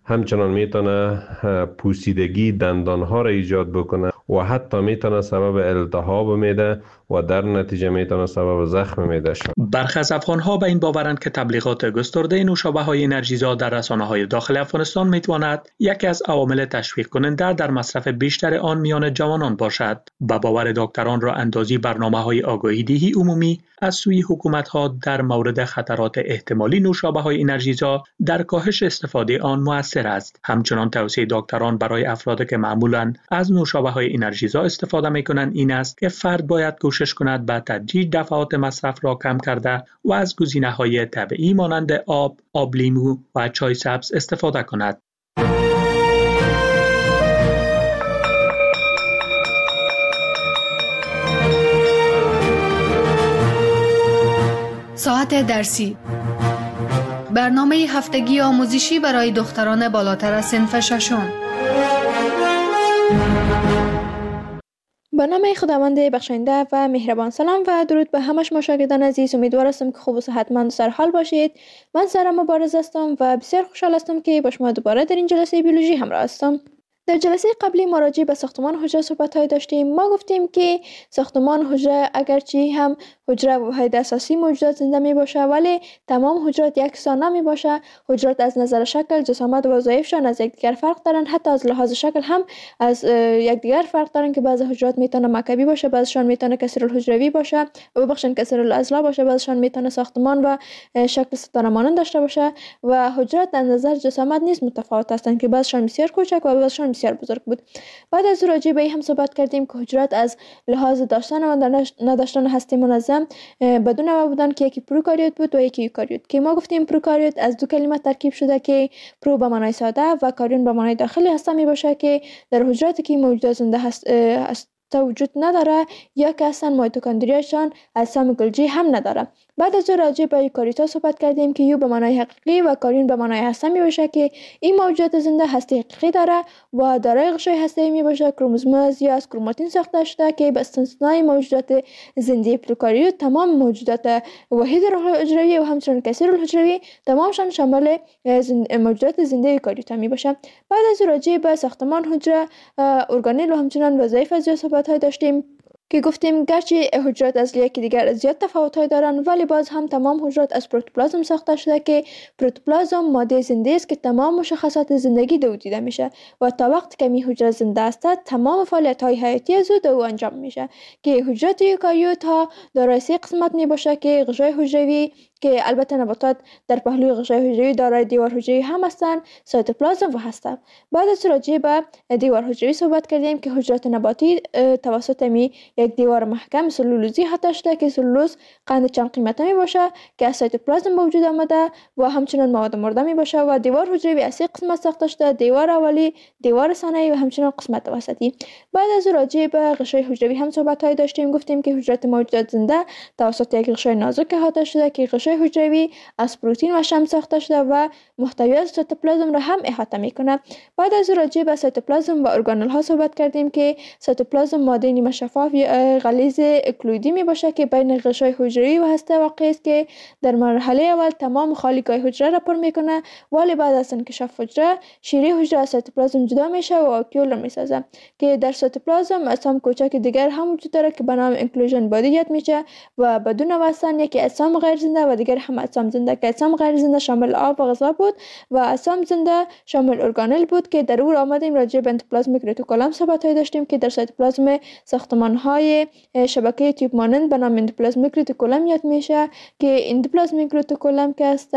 همچنان میتونه پوسیدگی دندان ها را ایجاد بکنه و حتی میتونه سبب التهاب میده و در نتیجه میتونه سبب زخم میده شد. برخی از افغان‌ها به این باورند که تبلیغات گسترده نوشابه‌های انرژیزا در رسانه‌های داخل افغانستان میتواند یکی از عوامل تشویق کننده در مصرف بیشتر آن میان جوانان باشد. به باور دکتران را اندازی برنامه‌های آگاهی دهی عمومی از سوی حکومت‌ها در مورد خطرات احتمالی نوشابه‌های انرژیزا در کاهش استفاده آن مؤثر است. همچنان توصیه دکتران برای افرادی که معمولاً از نوشابه‌های انرژیزا استفاده می‌کنند این است که فرد باید کوشش کند به تدریج دفعات مصرف را کم کرده و از گزینه‌های طبیعی مانند آب لیمو و چای سبز استفاده کند. ساعت درسی، برنامه هفتگی آموزشی برای دختران بالاتر از صنف ششم. با نام خداوند بخشنده و مهربان. سلام و درود به همه شما شاگردان عزیز. امیدوار هستم که خوب و صحتمند و سرحال باشید. من سارا مبارز هستم و بسیار خوشحال هستم که با شما دوباره در این جلسه بیولوژی همراه هستم. در جلسه قبلی ما راجع به ساختمان حجره صحبت‌های داشتیم. ما گفتیم که ساختمان حجره اگرچه هم حجره واحد اساسی موجودات زنده می باشه ولی تمام حجرات یکسان نمی باشه. حجرات از نظر شکل، جسامت و وظایفشان از یکدیگر فرق دارن. حتی از لحاظ شکل هم از یکدیگر فرق دارن که بعضی حجرات میتونه مکعبی باشه، بعضیشان میتونه کثیرالحجروی باشه و بخشن کثیرالاضلاع باشه، بعضیشان میتونه ساختمان و شکل ستاره مانند داشته باشه و حجرات از نظر جسامت نیز متفاوت هستند که بعضیشان بسیار کوچک و بعضیشان بسیار بزرگ بود. بعد از راجع به هم صحبت کردیم که حجرات از لحاظ داشتن و نداشتن هسته منظم به دو نوع بودن که یکی پروکاریوت بود و یکی یوکاریوت. که ما گفتیم پروکاریوت از دو کلمه ترکیب شده که پرو به معنای ساده و کاریون به معنای داخلی هسته می باشه که در حجراتی که موجودات زنده هست وجود نداره یا که اصلا میتوکندریاشان اجسام گلجی هم نداره. بعد از راجع به یوکاریوتا صحبت کردیم که یو به معنای حقیقی و کاریون به معنای هسته می باشه که این موجودات زنده هسته حقیقی داره و دارای غشای هسته می باشه. کروموزوم یا از کروماتین ساخته شده که به استثنای موجودات زنده پروکاریوت تمام موجودات واحد حجروی و همچنین کثیرالحجروی تمامشان شامل موجودات زنده یوکاریوتا می باشه. بعد از راجع به ساختمان حجره، ارگانل و همچنین وظایف از صحبت‌های داشتیم که گفتیم گرچه حجرات از یکی دیگر زیاد تفاوت‌های دارن ولی باز هم تمام حجرات از پروتوپلازم ساخته شده که پروتوپلازم ماده زنده است که تمام مشخصات زندگی دو دیده میشه و تا وقتی که می حجره زنده است تمام فعالیت‌های حیاتی از او انجام میشه. که حجرات یوکاریوت ها دارای 3 قسمت می باشه که غشای حجروی که البته نباتات در پهلوی غشای حجروی دارای دیوار حجروی هم هستند، سایتوپلازم و هستند. بعد از راجع به دیوار حجروی صحبت کردیم که حجرات نباتی توسط یک دیوار محکم سلولوزی حتی شده که سلولوز قند چند قیمته می باشه که از سایتوپلازم به وجود آمده و همچنین مواد مرده می باشه و دیوار حجروی از 3 قسمت ساخته شده: دیوار اولی، دیوار ثانوی و همچنین قسمت وسطی. بعد از راجع به غشای حجروی هم صحبت‌های داشتیم. گفتیم که حجرات موجودات زنده توسط یک غشای نازک احاطه شده که غشای حجروی از پروتئین و شمع ساخته شده و محتویات سایتوپلازم را هم احاطه میکنه. بعد از راجع به سایتوپلازم و ارگانل ها صحبت کردیم که سایتوپلازم ماده نیمه شفاف یا غلیظ اکلویدی می باشه که بین غشای حجروی و هسته واقع است که در مرحله اول تمام خالیگاه حجره را پر میکنه ولی بعد از انکشاف حجره شیره حجره از سایتوپلازم جدا میشه و واکیول را میسازه. که در سایتوپلازم اجسام کوچک دیگر هم وجود داره که به نام انکلوژن بادی یاد میشه و بدون واسطه یکی اجسام غیر زنده و دیگر هم اجسام زنده که اجسام غیر زنده شامل آب و غذا بود و اجسام زنده شامل ارگانل بود که در اون آمدیم راجع به اندوپلازمیک رتیکولوم صحبت‌های داشتیم که در سایتوپلازم ساختمان‌های شبکه تیوب مانند به نام اندوپلازمیک رتیکولوم یاد میشه که اندوپلازمیک رتیکولوم که است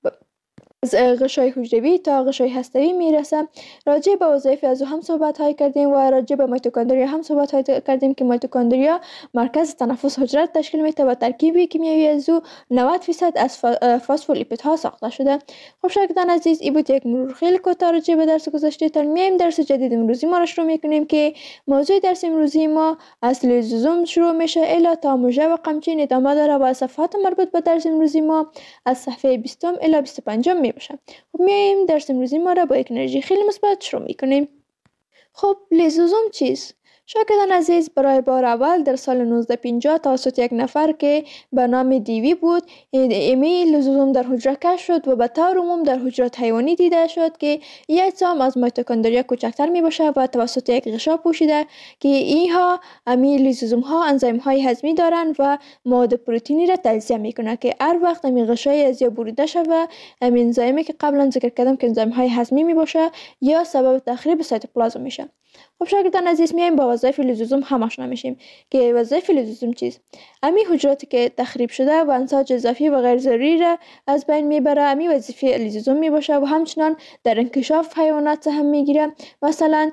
از غشای حجروی تا غشای هسته‌ای میرسه. راجع به وظایف از هم صحبت‌های کردیم و راجع به میتوکندریا هم صحبت‌های کردیم که میتوکندریا مرکز تنفس حجره تشکیل میده و ترکیبی کیمیایی از او 90% از فسفولیپیدها ساخته شده. خب شاگردان عزیز، این بود یک مرور خیلی کوتاه راجع به درس گذشته. تا میایم درس جدید امروزی ما را شروع میکنیم که موضوع درس امروزی ما از لیزوزوم شروع میشه الی تا موژه و قمچین ادامه داره و صفحات مربوط به درس امروزی ما از صفحه 20 الی 25 باشه. خب میایم درس امروزی ما را با یک انرژی خیلی مثبت شروع میکنیم. خب لیزوزوم چیست؟ شاگردان عزیز، برای بار اول در سال 1950 توسط یک نفر که به نام دیوی بود امی لیزوزوم در حجره کشف شد و به طور عموم در حجرات حیوانی دیده شد که یک اجسام از میتوکندریا کوچکتر می باشه و توسط یک غشا پوشیده که اینها امی لیزوزوم ها انزیم های هضمی دارند و مواد پروتئینی را تجزیه میکنه که هر وقت امی غشای از یا بریده شده امی انزیمی که قبلا ذکر کردم که انزیم های هضمی می باشه یا سبب تخریب سایتوپلازم میشه. خب شاگردان عزیز، میایم با وظایف لیزوزوم هم آشنا میشیم که وظایف لیزوزوم چیست. امی حجراتی که تخریب شده و انساج اضافی و غیر ضروری را از بین میبره امی وظیفه لیزوزوم میباشه و همچنان در انکشاف حیوانات هم میگیره. مثلا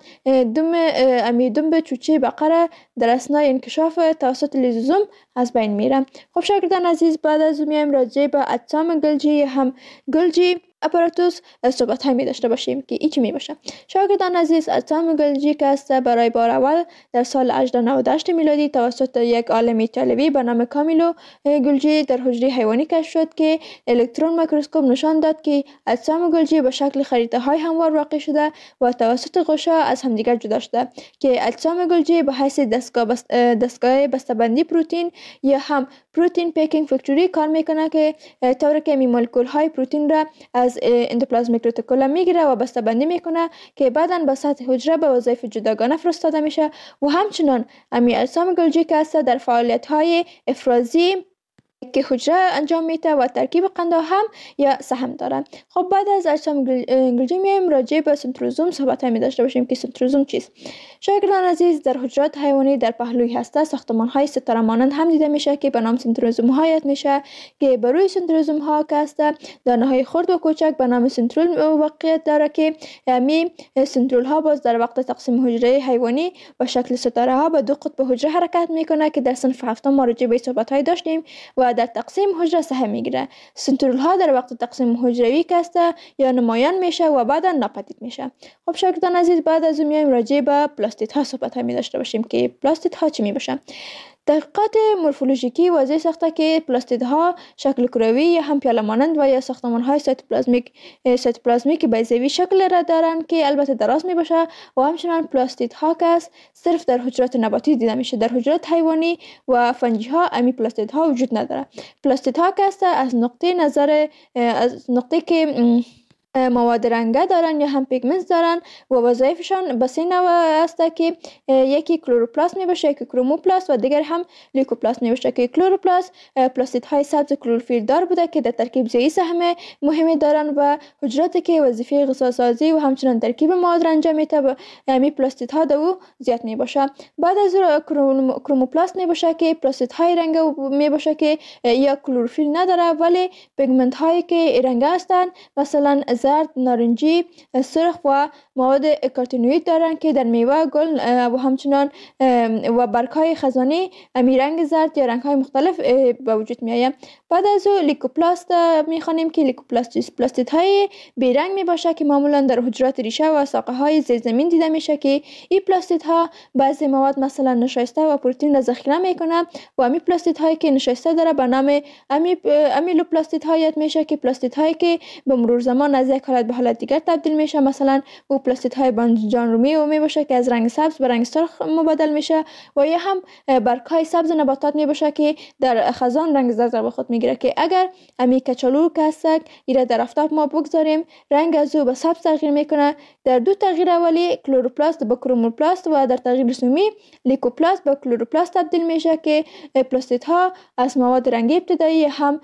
دم چوچه بقره در اثنای انکشاف توسط لیزوزوم از بین میره. خب شاگردان عزیز، بعد از میایم راجع به اجسام گلجی هم گلجی اپاراتوس صحبت های می داشته باشیم که ایچی می باشه. شاگردان عزیز، اجسام گلجی که است برای بار اول در سال 1898 میلادی توسط یک عالم ایتالیایی به نام کامیلو گلجی در حجره حیوانی کشف شد که الکترون میکروسکوپ نشان داد که اجسام گلجی به شکل خریطه های هموار واقع شده و توسط غشا از همدیگر جدا شده که اجسام گلجی به حیث دستگاه بسته‌بندی پروتئین یا هم پروتئین پیکینگ فکتوری کار میکنه که طوری که مولکول های پروتئین را از اندوپلازمیک رتیکولوم میگیره و بسته‌بندی میکنه که بعداً به سطح حجره به وظایف جداگانه فرستاده میشه و همچنان امی اجسام گلجی که است در فعالیت های افرازی که حجره انجام میده و ترکیب قنده هم یا سهم داره. خب بعد از اجسام گلجی میایم راجع به سنتروزوم صحبت می داشته باشیم که سنتروزوم چیست. شاگردان عزیز، در حجرات حیوانی در پهلوی هسته ساختمان های ستاره مانند هم دیده میشه که به نام سنتروزوم ها یاد میشه که بر روی سنتروزوم ها که است دانه های خرد و کوچک به نام سنترول واقعیت داره که می سنترول ها باز در وقت تقسیم حجره حیوانی با شکل ستاره ها به دو قطب حجره حرکت میکنه که در صنف هفتم ما راجع به صحبت های داشتیم و در تقسیم حجره سهم میگیره. سنترول ها در وقت تقسیم حجروی کسته یا نمایان میشه و بعدا ناپدید میشه. خب شاگردان عزیز، بعد از اون میایم راجع به پلاستید ها صحبت می داشته باشیم که پلاستید ها چی می باشه. تحقیقات مورفولوژیکی واضح ساخته که پلاستیدها شکل کروی یا هم پیاله مانند و یا ساختمان‌های سایتوپلازمیک بیضوی شکل را دارند که البته دراز می باشه و همچنان پلاستیدها که صرف در حجرات نباتی دیده میشه. در حجرات حیوانی و فنجی ها امی پلاستیدها وجود نداره. پلاستیدها که از نقطه که مواد رنگه دارن یا هم پیگمنت دارن و وظایفشان به سه نوع است که یکی کلوروپلاست می باشه، یکی کروموپلاست و دیگر هم لیکوپلاست می باشه که کلوروپلاست پلاستیدهای سبز کلروفیل دار بوده که در ترکیب زیایی سهم مهمی دارن و حجراتی که وظیفه غذاسازی و همچنان ترکیب مواد را انجام میده به همین پلاستیدها دو زیاد می باشه. بعد از کروموپلاست می باشه که پلاستیدهای رنگه می باشه که یا کلروفیل نداره ولی پیگمنت هایی که رنگه هستند مثلا زرد، نارنجی، سرخ و مواد کارتینوئید دارند که در میوه، گل و همچنان و برگ‌های خزانی امی رنگ زرد یا رنگ‌های مختلف به وجود میآید. بعد از او لیکوپلاست می‌خوانیم که لیکوپلاست پلاستیدهای بیرنگ میباشه که معمولا در حجرات ریشه و ساقه‌های زیر زمین دیده میشه که این پلاستیدها بعضی مواد مثلا نشایسته و پروتئین را ذخیره میکنه و امی پلاستیدهایی که نشایسته داره به نام امیلوپلاستیدها یاد میشه که پلاستیدهایی که به مرور زمان از یک حالت به حالت دیگر تبدیل میشه مثلا او پلاستیدهای بانجان رومی می باشه که از رنگ سبز به رنگ سرخ مبادل میشه و یا هم برگ‌های سبز نباتات می باشه که در خزان رنگ زرد به خود میگیره که اگر امی کچالو که هست ایره در آفتاب ما بگذاریم رنگ از او به سبز تغییر میکنه. در دو تغییر اولی کلوروپلاست به کروموپلاست و در تغییر سومی لیکوپلاست به کلوروپلاست تبدیل میشه که پلاستیدها از مواد رنگی ابتدایی هم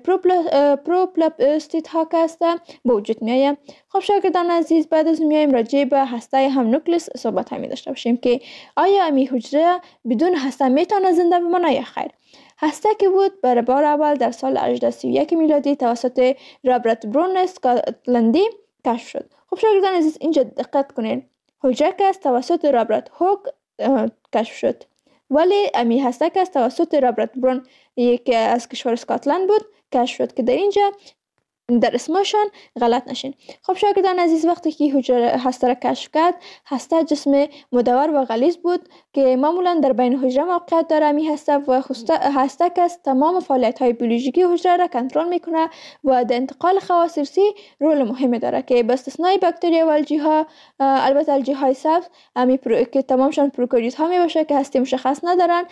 پروپلاستیدها که هست به وجود میآید. خب شاگردان عزیز، بعد از میایم راجع به هسته هم نوکلئوس صحبت می داشته باشیم که آیا امی حجره بدون هسته میتونه زنده بمانه یا خیر. هسته که بود برای بار اول در سال 1831 میلادی توسط رابرت برون اسکاتلندی کشف شد. خب شاگردان عزیز، اینجا دقت کنین، حجره که توسط رابرت هوک کشف شد ولی امی هسته که توسط رابرت برون که از کشور اسکاتلند بود کشف شد که در اینجا در اسمشان غلط نشین. خب شاگردان عزیز، وقتی که حجره هسته را کشف کرد، هسته جسم مدور و غلیظ بود که معمولا در بین حجره موقعیت داره. می هسته و هسته که تمام فعالیت های بیولوژیکی حجره را کنترل میکنه و در انتقال خواص ارثی رول مهمی داره که به استثنای باکتریا و الژیها، البته الژیهای سبز که تمامشان پروکاریوت ها می باشه که هسته مشخص ندارن،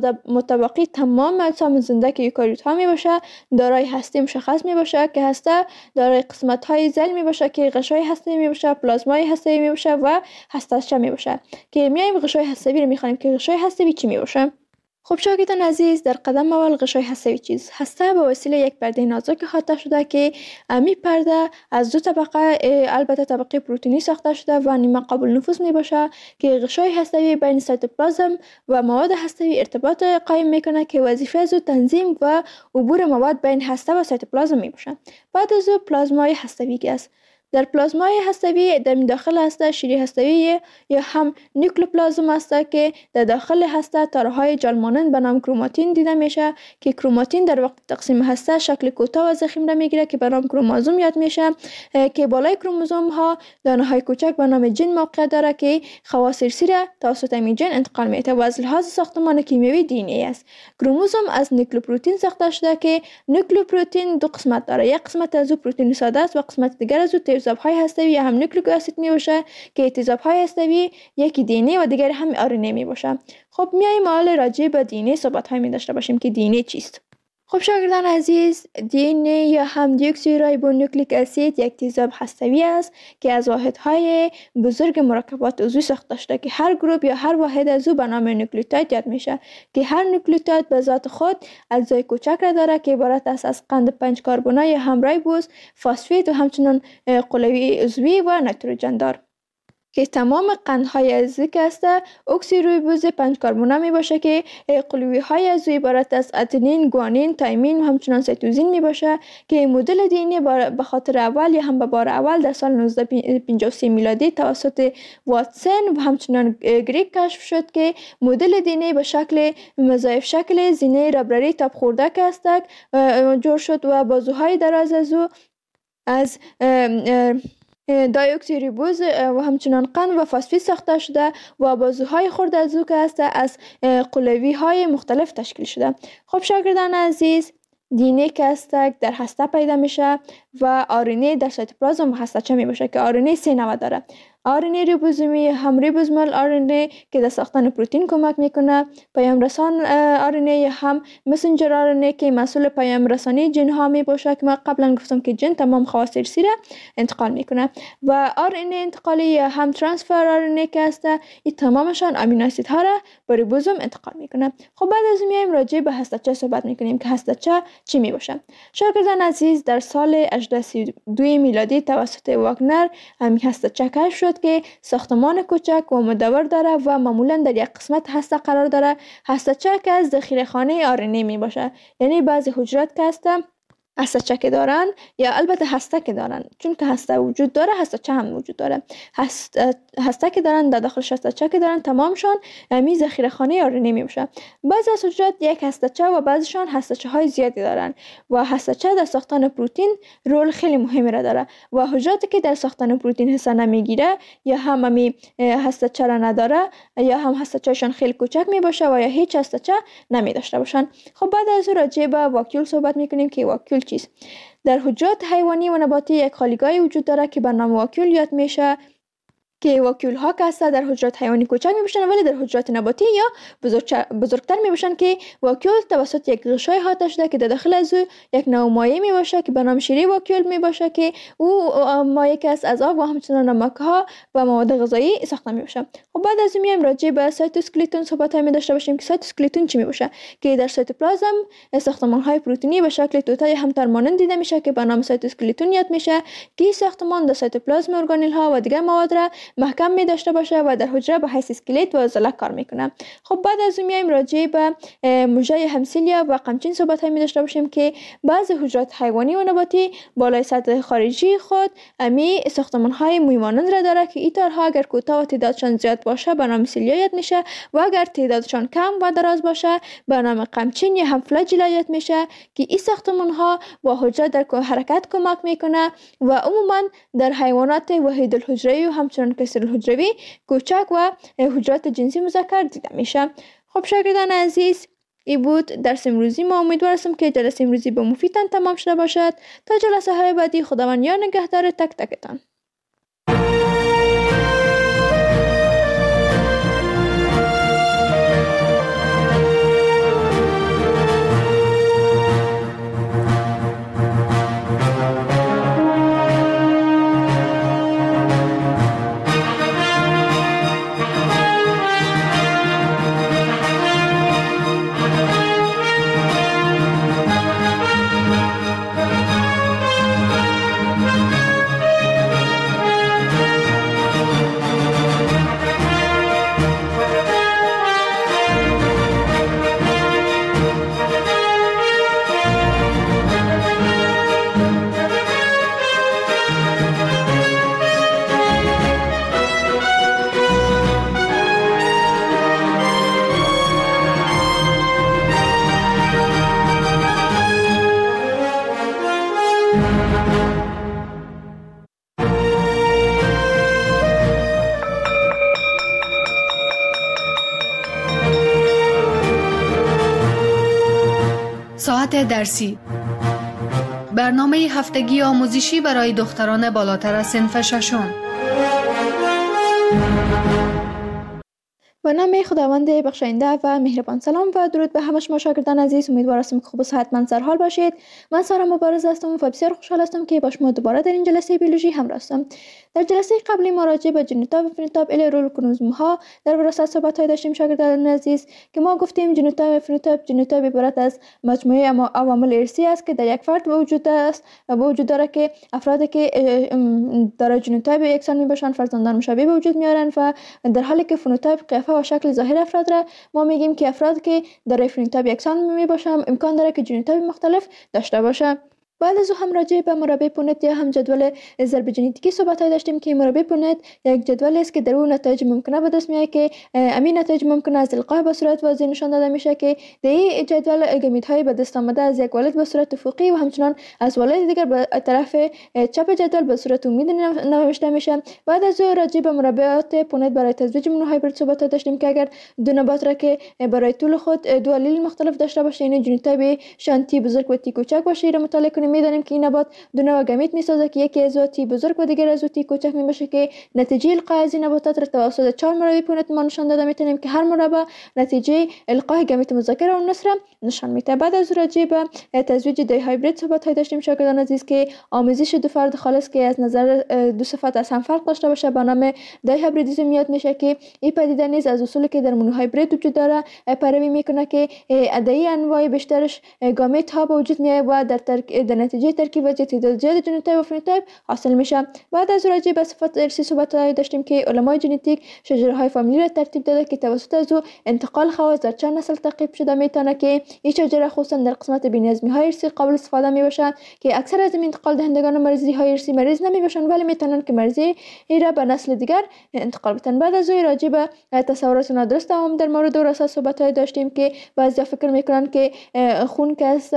متبقی تمام اجسام زنده که یوکاریوت ها می باشه دارای هسته مشخص می باشه که هسته دارای قسمت های ضلع می باشه که غشای هسته‌ای می باشه، پلازمای هسته‌ای می باشه و هسته‌چه می باشه که میایم غشای هسته‌ای رو میخوانیم که غشای هسته‌ای چی می باشه. خب شاگردان عزیز، در قدم اول غشای هسته‌ای چیز هسته به وسیله یک پرده نازک احاطه شده که امی پرده از دو طبقه، البته طبقه پروتئینی ساخته شده و نیمه قابل نفوذ می باشه که غشای هسته‌ای بین سایتوپلازم و مواد هسته‌ای ارتباط قائم میکنه که وظیفه از تنظیم و عبور مواد بین هسته و سایتوپلازم می باشه. بعد از پلازمای هسته‌ای است. در پلازمای هسته‌ای در داخل هسته شیره هسته‌ای یا هم نیوکلوپلازم است که در داخل هسته تارهای جال مانند به نام کروماتین دیده میشه که کروماتین در وقت تقسیم هسته شکل کوتاه و ضخیم را میگیره که به نام کروموزوم یاد میشه که بالای کروموزوم ها دانه های کوچک به نام ژن موقع داره که خواص ارثی را توسط این ژن انتقال میده و از لحاظ ساختمان کیمیایی دی ان ای است. کروموزوم از نوکلئوپروتئین ساخته شده که نوکلئوپروتئین دو قسمت داره، یک قسمت از او پروتئین ساده است و قسمت دیگر از او تیزاب‌های هسته‌ای یا هم نیوکلیک اسید می باشه که تیزاب‌های هسته‌ای یکی دی ان ای و دیگر هم آر ان ای می باشه. خب میایم حالا راجع به دی ان ای صحبت‌های می داشته باشیم که دی ان ای چیست. خب شاگردان عزیز، دی ان ای یا هم دیوکسیرایبونوکلیک اسید یک تیزاب هسته‌ای است که از واحدهای بزرگ مرکبات عضوی ساخته شده که هر گروه یا هر واحد از او به نام نوکلیوتاید یاد میشه که هر نوکلیوتاید به ذات خود اجزای کوچک را داره که عبارت است از قند 5 کربنای هم رایبوز، فسفید و همچنین قلوی عضوی و نیتروژن دار که تمام قندهای عضوی که است اکسیرویبوز 5 کربنه می باشه که قلوی های عضوی عبارت از اتنین، گوانین، تایمین و همچنان سیتوزین می باشه که مدل دی ان ای به خاطر اول یا هم به بار اول در سال 1953 میلادی توسط واتسن و همچنان گریگ کشف شد که مدل دی ان ای به شکل مضاعف شکل زینه ربرری تاب خورده که است جور شد و بازوهای دراز از دایوکسیریبوز و همچنان قند و فسفید ساخته شده و بازوهای خرد از او که است از قلوی های مختلف تشکیل شده. خب شاگردان عزیز، دی ان ای که است در هسته پیدا میشه و آر ان ای در سایتوپلازم و هسته‌چه می باشه که آر ان ای 3 نوع داره. آر ان ای ریبوزومی هم ریبوزومال آر ان ای که در ساختن پروتئین کمک میکنه، پیام رسان آر ان ای هم مسنجر آر ان ای که مسئول پیام رسانی ژن ها می باشه که ما قبلا گفتم که ژن تمام خواص ارثی را انتقال میکنه و آر ان ای انتقالی هم ترانسفر آر ان ای که است این تمامشان امینو اسید ها را به ریبوزوم انتقال میکنه. خب بعد از میایم راجع به هسته‌چه صحبت میکنیم که هسته‌چه چی می باشه. شاگردان عزیز، در سال 1832 میلادی توسط واگنر همین هسته‌چه کشف شد که ساختمان کوچک و مدور داره و معمولا در یک قسمت هسته قرار داره. هسته‌چه که از ذخیره‌خانه آر ان ای می باشه، یعنی بعضی حجرات که هستن هسته‌چه که دارن یا البته هسته که دارن، چون که هسته وجود داره هسته‌چه هم وجود داره. هسته که دارن در داخلش هسته‌چه که دارن تمامشان می ذخیره‌خانه آر ان ای می باشه. بعضی از حجرات یک هسته‌چه و بعضیشان هسته‌چه های زیادی دارن و هسته‌چه در ساختن پروتئین رول خیلی مهمی را داره و حجراتی که در ساختن پروتئین حصه نمیگیره یا هم می هسته‌چه را نداره یا هم هسته‌چه‌شان خیلی کوچک می باشه و یا هیچ هسته‌چه نمی داشته باشن. خب بعد از راجع به واکیول صحبت میکنیم که واکیول چیست. در حجرات حیوانی و نباتی یک خالیگاهی وجود داره که به نام واکیول یاد میشه که واکیول ها که هستن در حجرات حیوانی کوچک می باشن ولی در حجرات نباتی یا بزرگتر می باشن که واکیول توسط یک غشای احاطه شده که در داخل از او یک نوع مایع می باشه که به نام شیره واکیول می باشه که او مایع که از آب و همچنان نمک ها و مواد غذایی ساخته می باشه. خب بعد از این میایم راجع به سایتوسکلتون صحبت می داشته باشیم که سایتوسکلتون چی می باشه که در سایتوپلازم ساختمان های پروتئینی به شکل توتای همتر مانند دیده میشه که به نام سایتوسکلتون یاد میشه که ساختمان در سایتوپلازم ارگانل ها و دیگر مواد را محکم می داشته باشه و در حجره به حیث اسکلت و عضله کار میکنه. خب بعد از اون میایم راجع به مژه همسیلیا و قمچین صحبت می داشته باشیم که بعضی حجرات حیوانی و نباتی بالای سطح خارجی خود امی ساختمان های موی مانند را داره که این تارها اگر کوتاه و تعدادشان زیاد باشه به نام سیلیایت میشه و اگر تعدادشان کم و دراز باشه به نام قمچین یا هم فلاجیلایت میشه که این ساختمان ها با حجره در حرکت کمک میکنه و عموما در حیوانات وحید الحجروی و همچنان کثیر الحجروی کوچک و حجرات جنسی مذکر دیده میشه. خب شاگردان عزیز، این بود درس امروزی ما. امیدوار هستم که جلسه امروزی به مفیدتان تمام شده باشد. تا جلسه های بعدی خداوند یار نگهدار تک تکتان. ساعت درسی، برنامه هفتگی آموزشی برای دختران بالاتر از صنف ششم. به نام خداوند بخشاینده و مهربان. سلام و درود به همه شما شاگردان عزیز. امیدوار هستم که خوب و صحتمند سرحال باشید. من سارا مبارز هستم و بسیار خوشحال هستم که با شما دوباره در این جلسه بیولوژی همراه هستم. در جلسه قبلی ما راجع به ژنوتایپ و فنوتایپ الی رول کروموزوم ها در وراثت صحبت داشتیم شاگردان عزیز که ما گفتیم ژنوتایپ و فنوتایپ عبارت از مجموعه عوامل ارثی است که در یک فرد وجود است و وجود داره که افرادی که دارای ژنوتایپ یکسان میباشند فرزندان مشابه به وجود میارن و در حالی که فنوتایپ قیافه و شکل ظاهر افراد را ما میگیم که افراد که دارای فنوتایپ یکسان میباشند امکان داره که ژنوتایپ مختلف داشته باشه. بعد از هم راجع به مربع پونت یا هم جدول ضرب ژنتیکی صحبت داشتیم که مربع پونت یک جدول است که در اون نتایج ممکنه به دست میاد که همین نتایج ممکنه از القاء به صورت واضح نشان داده میشه که در این جدول گامیت‌های به دست آمده از یک والد به صورت افقی و همچنان از والد دیگر به طرف چپ جدول به صورت عمودی نوشته میشه. بعد از راجع به مربعات پونت برای تزویج مونوهایبرید صحبت داشتیم که اگر دو نبات را که برای طول خود دو آلیل مختلف داشته باشه یعنی ژنوتایپ شانتی بزرگ و تی کوچک باشه را مطالعه کنیم میدانیم که این نبات دو نوع گامیت میسازه که یکی از تی بزرگ و دیگر از تی کوچک میباشه که نتیجه القاء از این نباتات را توسط 4 مربع پونت ما نشان داده میتونیم که هر مربع نتیجه القاء گامیت مذکر و مؤنث را نشان میده. بعد از راجع به تزویج دی هایبرید صحبت داشتیم شاگردان عزیز که آمیزش دو فرد خالص که از نظر دو صفت از هم فرق داشته باشه به نام دی هایبریدیسم یاد میشه که این پدیده نیز از اصولی که در مونوهایبرید وجود داره پیروی میکنه که عددی انواع بیشترش گامیت ها به وجود میاد و در نتیجه ترکیب و تعداد زیاد ژنوتایپ و فنوتایپ حاصل میشه. بعد از راجع به صفات ارثی صحبت داشتیم که علمای ژنتیک شجره های فامیلی را ترتیب داده که توسط از انتقال خواص در چند نسل تعقیب شده میتونه که این شجره خصوصا در قسمت بی‌نظمی های ارثی قابل استفاده میباشه که اکثر از این انتقال دهندگان مریضی های ارثی مریض نمیباشن ولی میتونن که مریضی را به نسل دیگر انتقال بدن. بعد از راجع به تصورات نادرست هم در مورد وراثت صحبت داشتیم که بعضیا فکر میکنن که خون که است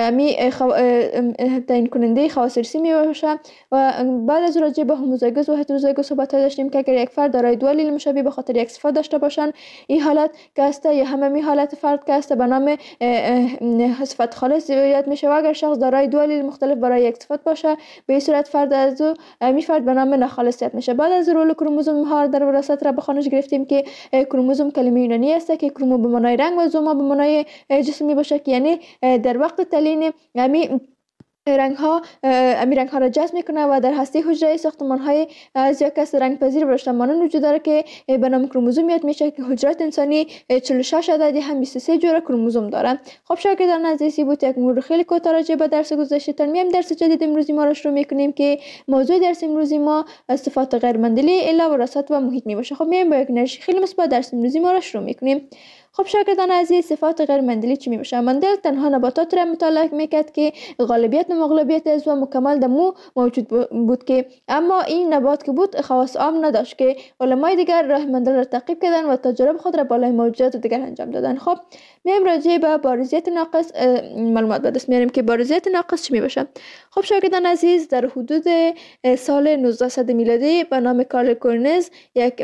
تعیین کننده خواص ارثی میباشه و بعد از راجع به هوموزایگوس و هتروزایگوس صحبت داشتیم که اگر یک فرد دارای دو آلیل مشابه به خاطر یک صفت داشته باشن این حالت که است یا همه حالت فرد که است به نام صفت خالص یاد میشه و اگر شخص دارای دو آلیل مختلف برای یک صفت باشه به این صورت فرد از می فرد به نام ناخالص یاد میشه. بعد از رول کروموزوم ها در وراثت را به خوانش گرفتیم که کروموزوم کلمه یونانی است که کرومو به معنای رنگ و زوما به معنای جسم میباشه که یعنی در وقت تعیین رنگ ها را جذب میکنه و در هسته حجره ساختمان های از یک کس رنگ پذیر برشته مانند وجود داره که به نام کروموزوم یاد میشه که حجرات انسانی 46 عددی هم 23 جور کروموزوم داره. خب شاگردان عزیزی بود یک مرور خیلی کوتاه راجع به درس گذشته. میایم درس جدید امروزی ما را شروع میکنیم که موضوع درس امروزی ما صفات غیر مندلی الا وراثت و محیط می باشه. خب میایم با یک انرژی خیلی مثبت درس امروزی ما را شروع میکنیم. خب شاگردان عزیز، صفات غیر مندلی چی می باشه؟ مندل تنها نباتات را مطالعه میکرد که غالبیت و مغلوبیت از و مکمل دمو موجود بود که اما این نبات که بود خواص عام نداشت که علمای دیگر راه مندل را تعقیب کردن و تجارب خود را بالای موجودات دیگر انجام دادن. خب میایم راجع به بارزیت ناقص معلومات به دست میاریم که بارزیت ناقص چی می باشه. خب شاگردان عزیز، در حدود سال 1900 میلادی به نام کارل کورنز یک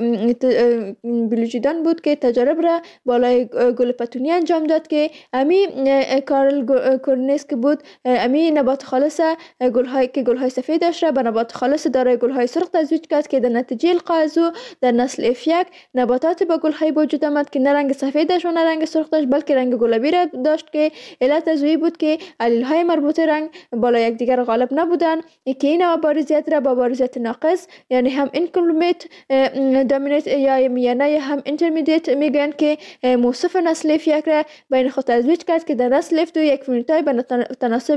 بیولوژیدان بود که تجارب را بالای گل پتونی انجام داد که امی کارل کورنز که بود امی نبات خالص گل‌های سفید داشت را به نبات خالص دارای گل‌های سرخ تزویج کرد که در نتیجه القاء از او در نسل F1 نباتات با گل‌های وجود آمد که نه رنگ سفید داشت و نه رنگ سرخ داشت بلکه رنگ گلابی را داشت که علت از او بود که علیل‌های مربوط رنگ بالا یکدیگر غالب نبودند که این بارزیت را با بارزیت ناقص یعنی هم اینکمپلیت دامینیت یا میانه هم اینترمدیت میگن که موصف نسل F1 را بین خود تزویج کرد که در نسل F2 یک فنوتایپ به تناسب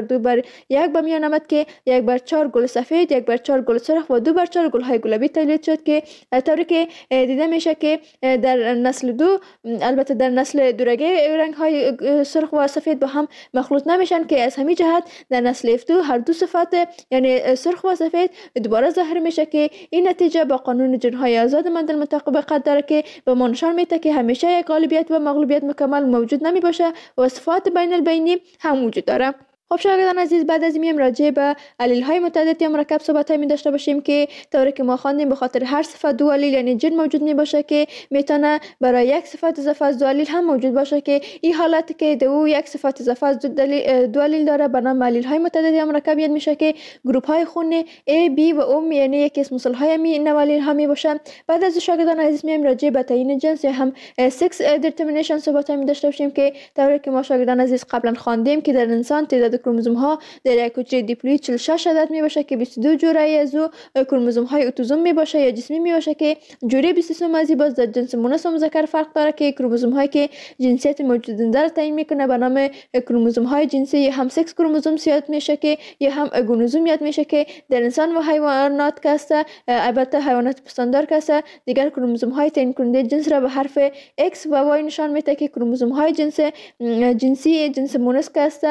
1:2:1 به میان آمد که 1/4 گل سفید، 1/4 گل سرخ و 2/4 گل‌های گلابی تولید شد که طوری که دیده میشه که در نسل 2 البته در نسل دورگه رنگ‌های سرخ و سفید با هم مخلوط نمیشن که از همین جهت در نسل F2 هر دو صفات یعنی سرخ و سفید دوباره ظاهر میشه که این نتیجه با قانون جن‌های آزاد مندل مطابقت داره که به ما نشان میده که همیشه یک غالبیت و مغلوبیت مکمل موجود نمی باشه و صفات بین البینی هم وجود داره. خب شاگردان عزیز، بعد از این راجع به علیل‌های متعدد یا مرکب صحبت‌های می داشته باشیم که طوری که ما خواندیم به خاطر هر صفت دو علیل یعنی جن موجود می باشه که میتونه برای یک صفت اضافه از دو علیل هم موجود باشه که این حالت که دو یک صفت اضافه از دو علیل داره به نام علیل‌های متعدد یا مرکب یاد میشه که گروه‌های خون A B و O یعنی یک اسم مثل‌های می نوالیل ها می باشه. بعد از شاگردان عزیز میایم راجع به تعیین جنس یا هم سکس دیترمینیشن صحبت‌های می داشته باشیم که طوری که ما شاگردان عزیز قبلا خواندیم که در انسان تعداد کروموزوم ها در یک حجره دیپلوید 46 عدد می باشه که 22 جوره از او کروموزوم های اتوزوم می باشه یا جسمی می باشه که جوره 23 مازی باز در جنس مؤنث و مذکر فرق داره که کروموزوم هایی که جنسیت موجود را تعیین میکنه به نام کروموزوم های جنسی یا هم سکس کروموزوم یاد میشه که یا هم گونوزوم یاد میشه که در انسان و حیوانات که است البته حیوانات پستاندار که است دیگر کروموزوم های تعیین کننده جنس را به حرف X و Y نشان میده که کروموزوم های جنسی جنس مؤنث که است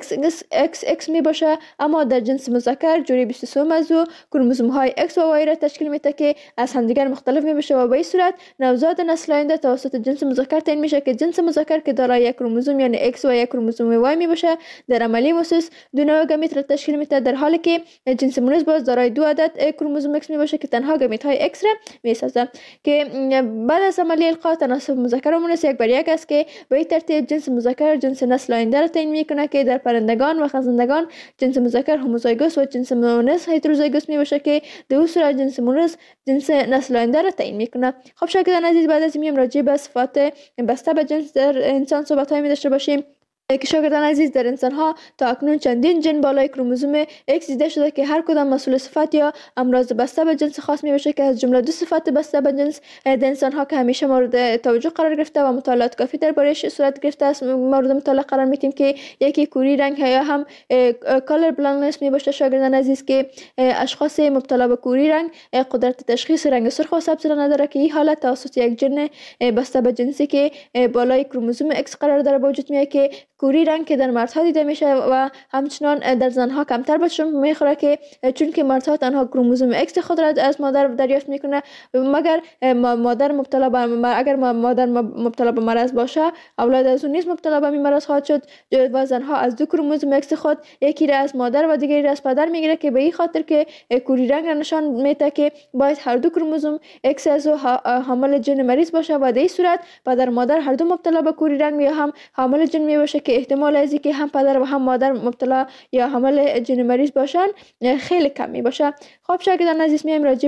XX می باشه اما در جنس مذکر جوره 23 موضوع کروموزوم های X و Y را تشکیل میده که از همدیگر مختلف می باشه و به این صورت نوزاد نسل آینده توسط جنس مذکر تعیین میشه که جنس مذکر که دارای یک کروموزوم یعنی X و یک کروموزوم Y می باشه در عملی اساس دو نوع گمیت را تشکیل میده در حالی که جنس مؤنث باز دارای دو عدد کروموزوم X می باشه که تنها گمیت های X را می سازه که بعد از عملی القاء تناسب مذکر و مؤنث 1:1 است که به این ترتیب جنس مذکر جنس نسل آینده را تعیین میکنه که در پرندگان و خزندگان جنس مذکر هوموزایگوس و جنس مؤنث هتروزایگوس می باشه که در اون صورت جنس مؤنث جنس نسل آینده را تعیین میکنه. خب شاگردان عزیز، بعد از این راجع به صفات بسته به جنس در انسان صحبت‌های می داشته باشیم که شاگردان عزیز در انسان ها تا اکنون چندین جن بالای کروموزوم X دیده شده که هر کدام مسئول صفت یا امراض بسته به جنس خاص می باشه که از جمله دو صفت بسته به جنس در انسان ها که همیشه مورد توجه قرار گرفته و مطالعات کافی درباره‌اش صورت گرفته است مورد مطالعه قرار میدیم که یکی کوری رنگ یا هم کالر بلایندنس می باشه شاگردان عزیز که اشخاص مبتلا به کوری رنگ قدرت تشخیص رنگ سرخ و سبز را نداره که این حالت توسط یک جن بسته به جنسی که بالای کروموزوم X قرار داره به وجود میاد که کوری رنگ که در مردها دیده میشه و همچنان در زنها کمتر به شمار میخوره که چون که مردها تنها کروموزوم X خود را از مادر دریافت میکنه مگر مادر مبتلا به اگر مادر مبتلا به مرض باشه اولاد از اون نیز مبتلا به مرض خواهد شد و زنها از دو کروموزوم X خود یکی را از مادر و دیگری را از پدر میگیره که به این خاطر که کوری رنگ را نشان میده که باید هر دو کروموزوم X از حامل جن مریض باشه و در این صورت پدر مادر هر دو مبتلا به کوری رنگ یا هم حامل جن می باشه که احتمال از اینکه هم پدر و هم مادر مبتلا یا حامل جن مریض باشن خیلی کم می باشه. خب شاگردان عزیز میایم راجع به او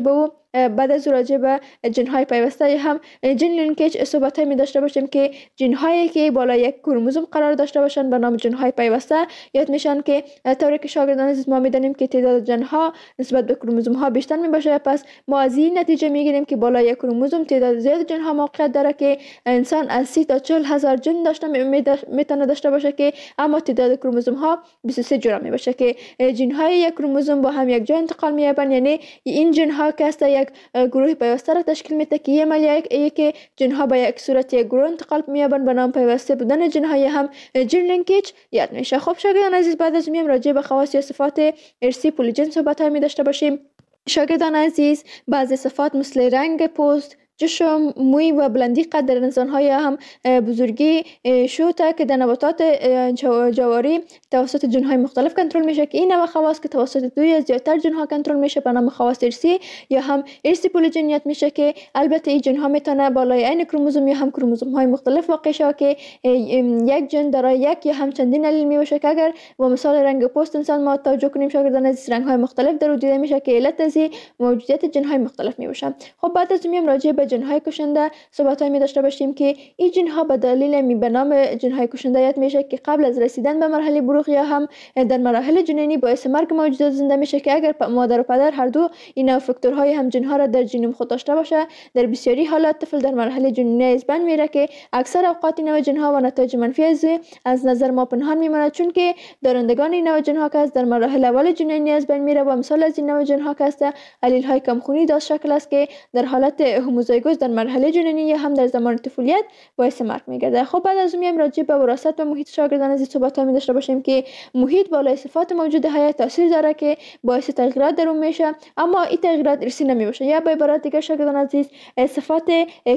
بعد از راجع به ژن‌های پیوسته یا هم ژن لینکیج صحبت می داشته باشیم که ژن‌هایی که بالای یک کروموزوم قرار داشته باشند به نام ژن‌های پیوسته یاد میشن که طوری که شاگردان عزیز ما میدانیم که تعداد ژن‌ها نسبت به کروموزوم ها بیشتر می باشه. پس ما از این نتیجه میگیریم که بالای یک کروموزوم تعداد زیاد ژن‌ها موقعیت داره که انسان از 30 تا 40 هزار ژن میتونه داشته باشه که اما تعداد کروموزوم ها 23 جوره می باشه که ژن های یک کروموزوم با هم یک جا انتقال می‌یابند. یعنی این ژن ها که است یک گروه پیوسته را تشکیل میده که یک ژن ها به یک صورت یک گروه انتقال می‌یابند به نام پیوسته بودن ژن های هم ژن لینکیج یاد میشه. خب شاگردان عزیز بعد از میم راجع به خواص یا صفات ارثی پولیجن صحبت می داشته باشیم. شاگردان عزیز بعضی صفات مثل رنگ پوست، چشم، موی و بلندی قد در انسان‌ها یا هم بزرگی شوته که در نباتات جواری توسط ژن‌های مختلف کنترل میشه که این نوع خواص که توسط دو یا زیادتر ژن‌ها کنترل میشه به نام خواص ارثی یا هم ارثی پولیجنیت میشه که البته این ژن‌ها میتونه بالای عین کروموزوم یا هم کروموزوم‌های مختلف واقع شه که یک ژن دارای یک یا هم چندین الیل میباشه که اگر با مثال رنگ پوست انسان ما توجه کنیم شاگردان عزیز رنگ‌های مختلف در دیده میشه که علت از موجودیت ژن‌های مختلف میباشه. خب بعد از میم راجع به ژن‌های کشنده صحبت‌هایی می داشته باشیم که این ژن‌ها به دلیل به نام ژن‌های کشنده یاد میشه که قبل از رسیدن به مرحله بلوغ یا هم در مراحل جنینی باعث مرگ موجودات زنده میشه که اگر مادر و پدر هر دو این فاکتورهای هم ژن‌ها را در ژنوم خود داشته باشه در بسیاری حالات طفل در مرحله جنینی از بین میره که اکثر اوقات این نوع ژن‌ها و نتایج منفی از نظر ما پنهان میمونه چون که دارندگان این نوع ژن‌ها که در مراحل اول جنینی از بین میره و مثال از این نوع ژن‌ها که است الیل‌های کمخونی داشت شکل است که در حالت هوموزایگوس در مرحله جنینی یا هم در زمان طفولیت باعث مرگ میگرده. خب بعد از اون راجع به وراثت و محیط شاگردان عزیز صحبت می داشته باشیم که محیط بالای صفات موجود حیات تاثیر داره که باعث تغییرات در اون میشه اما این تغییرات ارثی نمی باشه یا به عبارت دیگه شاگردان عزیز صفات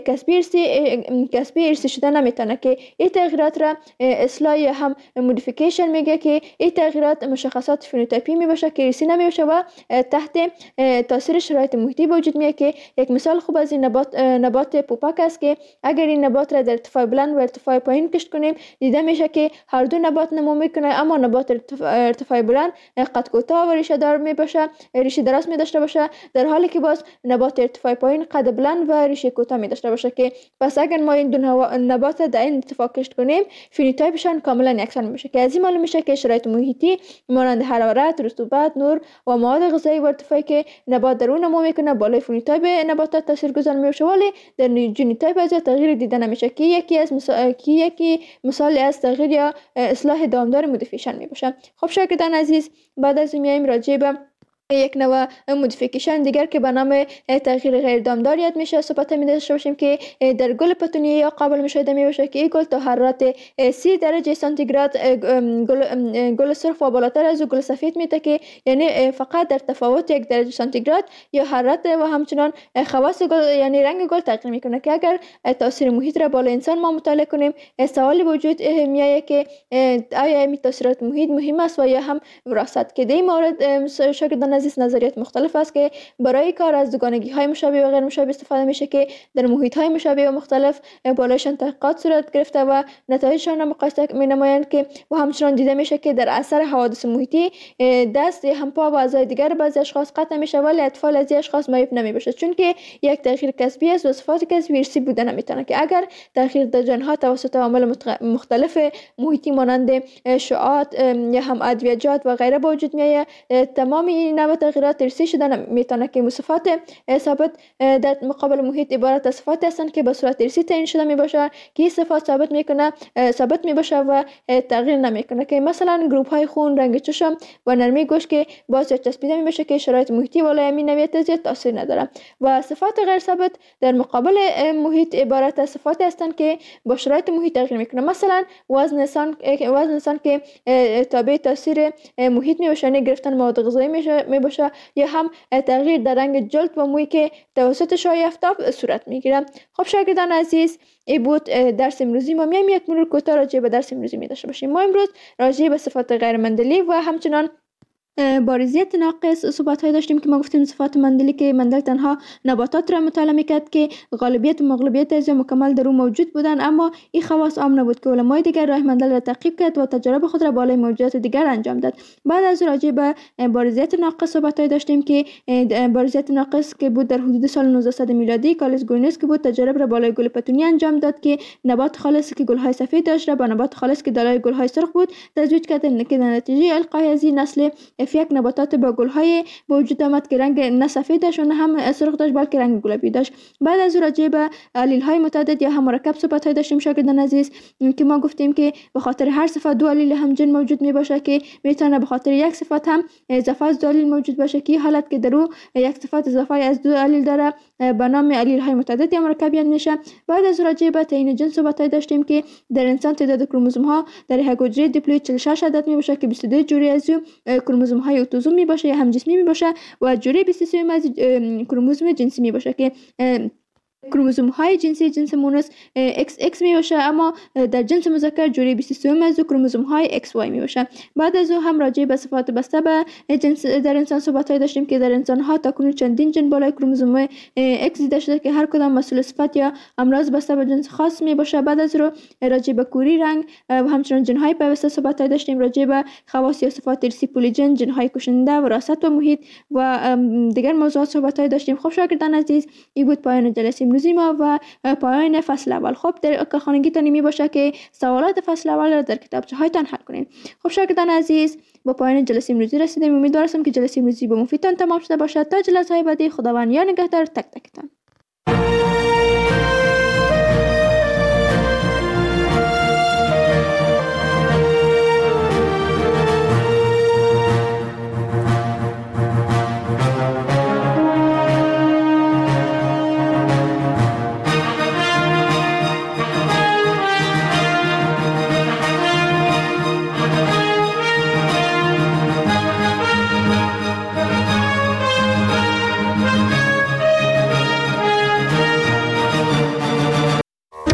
کسبی ارثی شده نمیتونه که این تغییرات را اصلاح یا هم مودیفیکیشن میگه که این تغییرات مشخصات فنوتایپی می باشه که ارثی نمی باشه و تحت تاثیر شرایط محیطی وجود میاد که یک مثال خوب از این نبات پوپک است که اگر این نبات را در ارتفاع بلند و ارتفاع پایین کشت کنیم دیده میشه که هر دو نبات نمو میکنه اما نبات ارتفاع بلند قد کوتاه و ریشه دار می باشه ریشه دراز می داشته باشه در حالی که باز نبات ارتفاع پایین قد بلند و ریشه کوتاه می داشته باشه که پس اگر ما این دو نبات در این اتفاق کشت کنیم فنوتایپشان کاملا یکسان میشه که از این معلوم میشه که شرایط محیطی مانند حرارت، رطوبت، نور و مواد غذایی و ارتفاعی که نبات در اون نمو میکنه بالای فنوتایپ نباتات تاثیرگذار میشه ولی در ژنوتایپ از تغییر دیده نمیشه که یکی مثال از تغییر یا اصلاح دامدار مودیفیکیشن می باشه. خب شاگردان عزیز بعد از این میایم راجع به یک نوع مودیفیکیشن دیگر که به نام تغییر غیر دامدار یاد میشه صحبت می داشته باشیم که در گل پتونیه یا قابل مشاهده می باشه که این گل تا حرارت 30 درجه سانتیگراد گل سرخ و بالاتر از گل سفید میده که یعنی فقط در تفاوت 1 درجه سانتیگراد یا حرارت و همچنان خواص گل یعنی رنگ گل تغییر میکنه که اگر تاثیر محیط را بالا انسان ما مطالعه کنیم سوال وجود میایه که آیا این تاثیرات محیط مهم است و یا هم وراثت که در این مورد شاگردان عزیز نظریات مختلف است که برای کار از دوگانگی های مشابه و غیر مشابه استفاده میشه که در محیط های مشابه و مختلف بالایشان تحقیقات صورت گرفته و نتایجشان را مقایسه می نمایند که و همچنان دیده میشه که در اثر حوادث محیطی دست هم پا و اعضای دیگر بعضی اشخاص قطع میشه ولی اطفال از اشخاص معیوب نمیشه چون که یک تغییر کسبی است و صفات کسبی ارثی بوده نمیتونه که اگر تغییر در ژن‌ها توسط عوامل مختلف محیطی مانند شعاعات یا هم ادویه‌جات و غیره به وجود میاد تمام این نوع تغییرات ارثی شده میتونه که صفات ثابت در مقابل محیط عبارت از صفات هستند که به صورت ارثی تعیین شده میباشه که این صفات ثابت میباشه و تغییر نمیکنه که مثلا گروپ های خون، رنگ چشم و نرمی گوشت که باعث چسبیده میشه که شرایط محیطی بالای همین نوعیت زیاد تاثیر نداره و صفات غیر ثابت در مقابل محیط عبارت از صفات هستند که با شرایط محیط تغییر میکنه مثلا وزن انسان که تابع تاثیر محیط میشه گرفتن مواد غذایی میباشه یا هم تغییر در رنگ جلد و موی که توسط شعاع آفتاب صورت میگیره. خب شاگردان عزیز این بود درس امروزی ما. میایم یک مرور کوتاه راجع به درس امروزی می داشته باشیم. ما امروز راجع به صفات غیر مندلی و همچنان بارزیت ناقص صحبت‌های داشتیم که ما گفتیم صفات مندلی که مندل تنها نباتات را مطالعه می‌کرد که غالبیت و مغلوبیت از مکمل در او موجود بودند، اما این خواص عام نبود که علمای دیگر راه مندل را تعقیب کرد و تجارب خود را بالای موجودات دیگر انجام داد. بعد از راجع به بارزیت ناقص صحبت‌های داشتیم که بارزیت ناقص که بود در حدود سال 1900 میلادی کارلس گوینز که بود تجارب را بالای گل پتونی انجام داد که نبات خالص که گل‌های سفید داشت را با نبات خالص که دارای گل‌های سرخ بود تزویج کرد که در نتیجه القای از این نسل یک نباتات با گل‌های به وجود آمد که رنگ نه سفید داشت و نه هم سرخ داشت بلکه رنگ گلابی داشت. بعد از راجع به علیل‌های متعدد یا هم مرکب صحبت‌های داشتیم شاگردان عزیز که ما گفتیم که به خاطر هر صفت دو علیل همجن موجود میباشه که میتونه به خاطر یک صفت هم اضافه از دو علیل موجود باشه که حالت که در او یک صفت اضافه از دو علیل داره به نام علیل‌های متعدد یا مرکب یاد میشه. بعد از راجع به تعیین جنس صحبت‌های داشتیم که در انسان تعداد کروموزوم‌ها در یک حجره دیپلوید 46 عدد میباشه که 22 جوری از کروموزوم‌های اتوزوم میباشه یا هم جسمی میباشه و جوری 23 از کروموزوم جنسی میباشه که کروموزوم های جنسی جنس مونس XX می باشه، اما در جنس مذکر جوری 23 از کروموزوم های XY می باشه. بعد از او هم راجع به صفات بسته به جنس در انسان صحبت های داشتیم که در انسان ها تاکنون چندین جن بالای کروموزوم X دیده شده که هر کدام مسئول صفت یا امراض بسته به جنس خاص می باشه. بعد از رو راجع به کوری رنگ و همچنین جن های پیوسته صحبت های داشتیم راجع به خواص یا صفات ارثی پولیجن، جن های کشنده، وراثت و محیط و دیگر موضوعات صحبت های داشتیم. خب شاگردان عزیز این بود پایان جلسه امروزی ما و پایان فصل اول. خب در کارخانگیتان می باشه که سوالات فصل اول را در کتابچه هایتان حل کنید. خب شاگردان عزیز با پایان جلسه امروزی رسیدیم. امیدوارم که جلسه امروزی به مفیدتان تمام شده باشد. تا جلسه های بعدی خداوند یا نگهدار تک تکتان.